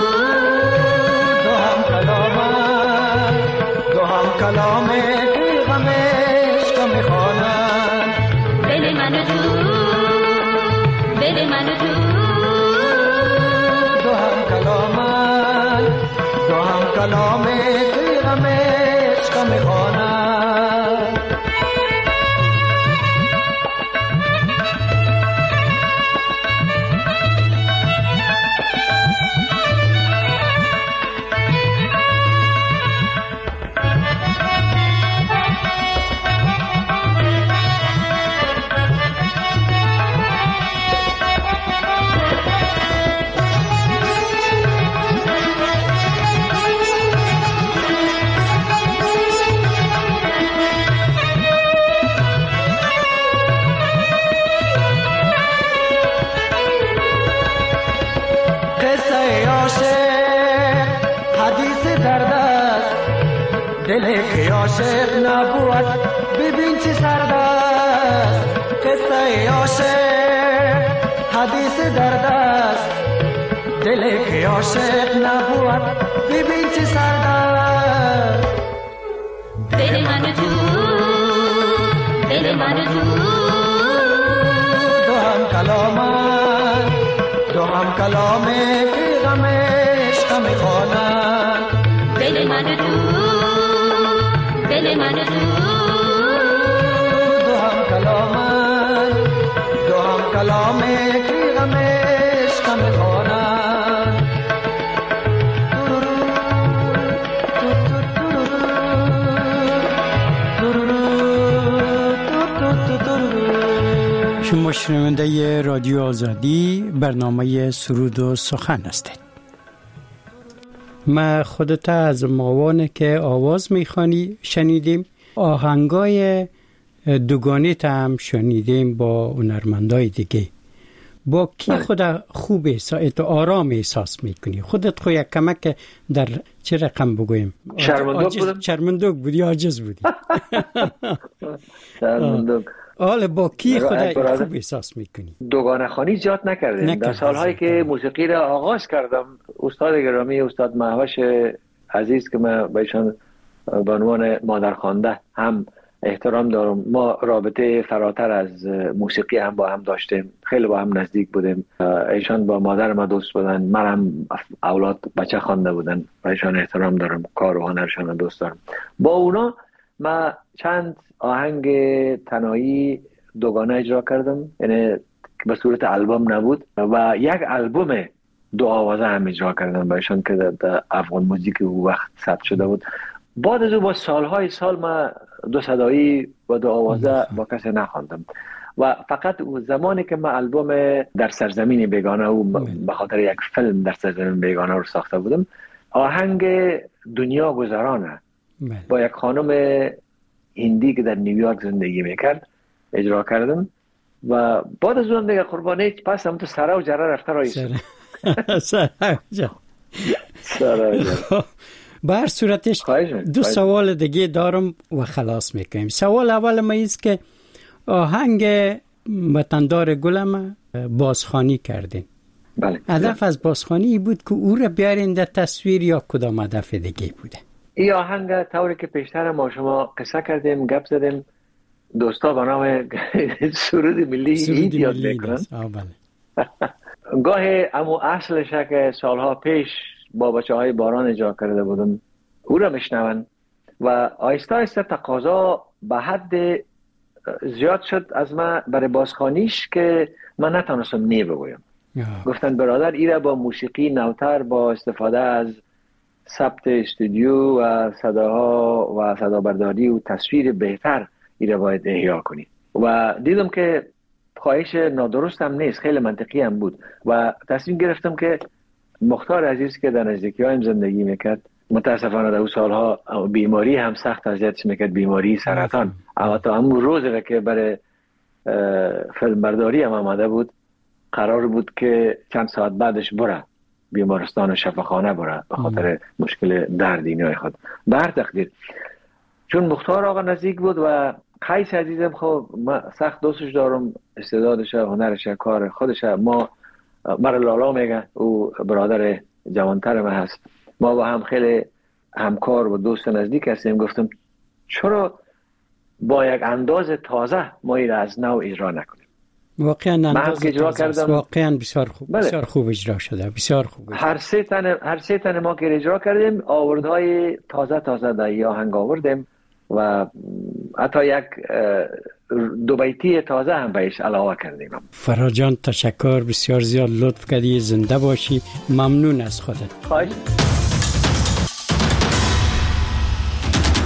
S6: دو هم کلامه که
S7: من و تو دل من و تو
S6: دو هم کلامن دو هم کلام توی غم عشق میخوانن دل که عاشق نبود ببین چه سرد است قصه عاشق حدیث درد است دل که عاشق نبود ببین چه سرد است
S7: دل من و تو دل من و تو
S6: دو هم کلامن دو هم کلامه که غم عشق میخوانن
S7: دل من و تو دل من و تو
S6: دو هم کلامن دو هم کلامه که غم عشق میخوانن
S3: شما شنونده رادیو آزادی برنامه سرود و سخن هستید. ما خودت از ماوانه که آواز میخوانی شنیدیم، آهنگای دوگانه هم شنیدیم با هنرمندای دیگه. با کی خود خوب احساس آرام احساس میکنی؟ خودت خو یک کمک در چه رقم بگویم؟ شرمندوک بودی، عاجز بودی؟
S5: شرمندوک.
S3: حالا با کی خود خوب احساس میکنی؟
S5: دوگانه خوانی زیاد نکردیم. در سالهایی که موسیقی را آغاز کردم، استاد گرامی استاد مهوش عزیز که من به ایشان به عنوان مادرخوانده هم احترام دارم، ما رابطه فراتر از موسیقی هم با هم داشتیم، خیلی با هم نزدیک بودیم. ایشان با مادر ما دوست بودن، من هم اولاد بچه خوانده بودن و ایشان احترام دارم، کار و هنرشان دوست دارم. با اونا ما چند آهنگ تنهایی دوگانه اجرا کردم، یعنی به صورت البوم نبود، و یک البوم دو آوازه هم اجرا کردم بایشان که در افغان موزیک او وقت ثبت شده بود. بعد از او با سالهای سال ما دو صدایی و دو آوازه با کسی نخواندم و فقط زمانی که من البوم در سرزمین بیگانه او به خاطر یک فیلم در سرزمین بیگانه رو ساخته بودم، آهنگ دنیا گذرانه با یک خانم هندی که در نیویورک زندگی میکرد اجرا کردم و بعد از اون دیگه قربانی پس هم تو سرا و جره رفته رایست
S3: به هر صورتش دو سوال دیگه دارم و خلاص میکنیم. سوال اول ما ایست که آهنگ وطندار گلم بازخوانی کردین.
S5: بله.
S3: هدف از بازخوانی بود که او را بیارین در تصویر یا کدام هدف دیگه بوده؟
S5: این آهنگ طوری که پیشتر ما شما قصه کردیم، گپ زدیم، دوستا به نام سرود ملی اید یاد میکنن. گاهی امو اصلش که سالها پیش با بچه های باران اجرا کرده بودم او را میشنون و آیسته آیسته تقاضا به حد زیاد شد از من برای بازخوانیش که من نتونستم نی بگویم. گفتن برادر ایره با موسیقی نوتر، با استفاده از ثبت استودیو و صداها و صدابرداری و تصویر بهتر ایره باید احیا کنی و دیدم که خواهش نادرست هم نیست، خیلی منطقی هم بود و تصمیم گرفتم که مختار عزیز که در نزدیکی هایم زندگی میکرد، متاسفانه در اون سالها بیماری هم سخت اذیتش میکرد، بیماری سرطان. اما تا همون روزی که برای فیلم برداری هم آمده بود قرار بود که چند ساعت بعدش بره بیمارستان و شفاخانه بره به خاطر مشکل دردینی خود. به هر تقدیر چون مختار آقا نزدیک بود و قیس عزیزم خب من سخت دوستش دارم، استعدادش، هنرش، کار خودش، ما مرا لالا میگه، او برادر جوانتر من هست، ما با هم خیلی همکار و دوست نزدیک هستیم. گفتم چرا با یک انداز تازه ما این از نو اجرا نکنیم.
S3: واقعا انداز
S5: اجرا
S3: تازه است.
S5: کردم.
S3: واقعا بسیار خوب.
S5: بله.
S3: بسیار خوب اجرا شده. بسیار خوب.
S5: هر سه تن ما که اجرا کردیم آوردهای تازه در این آهنگ آوردیم و حتی یک دو بیتی تازه هم بهش علاوه کردیم.
S3: فرهاد جان تشکر، بسیار زیاد لطف کردی، زنده باشی، ممنون از خودت.
S5: خواهش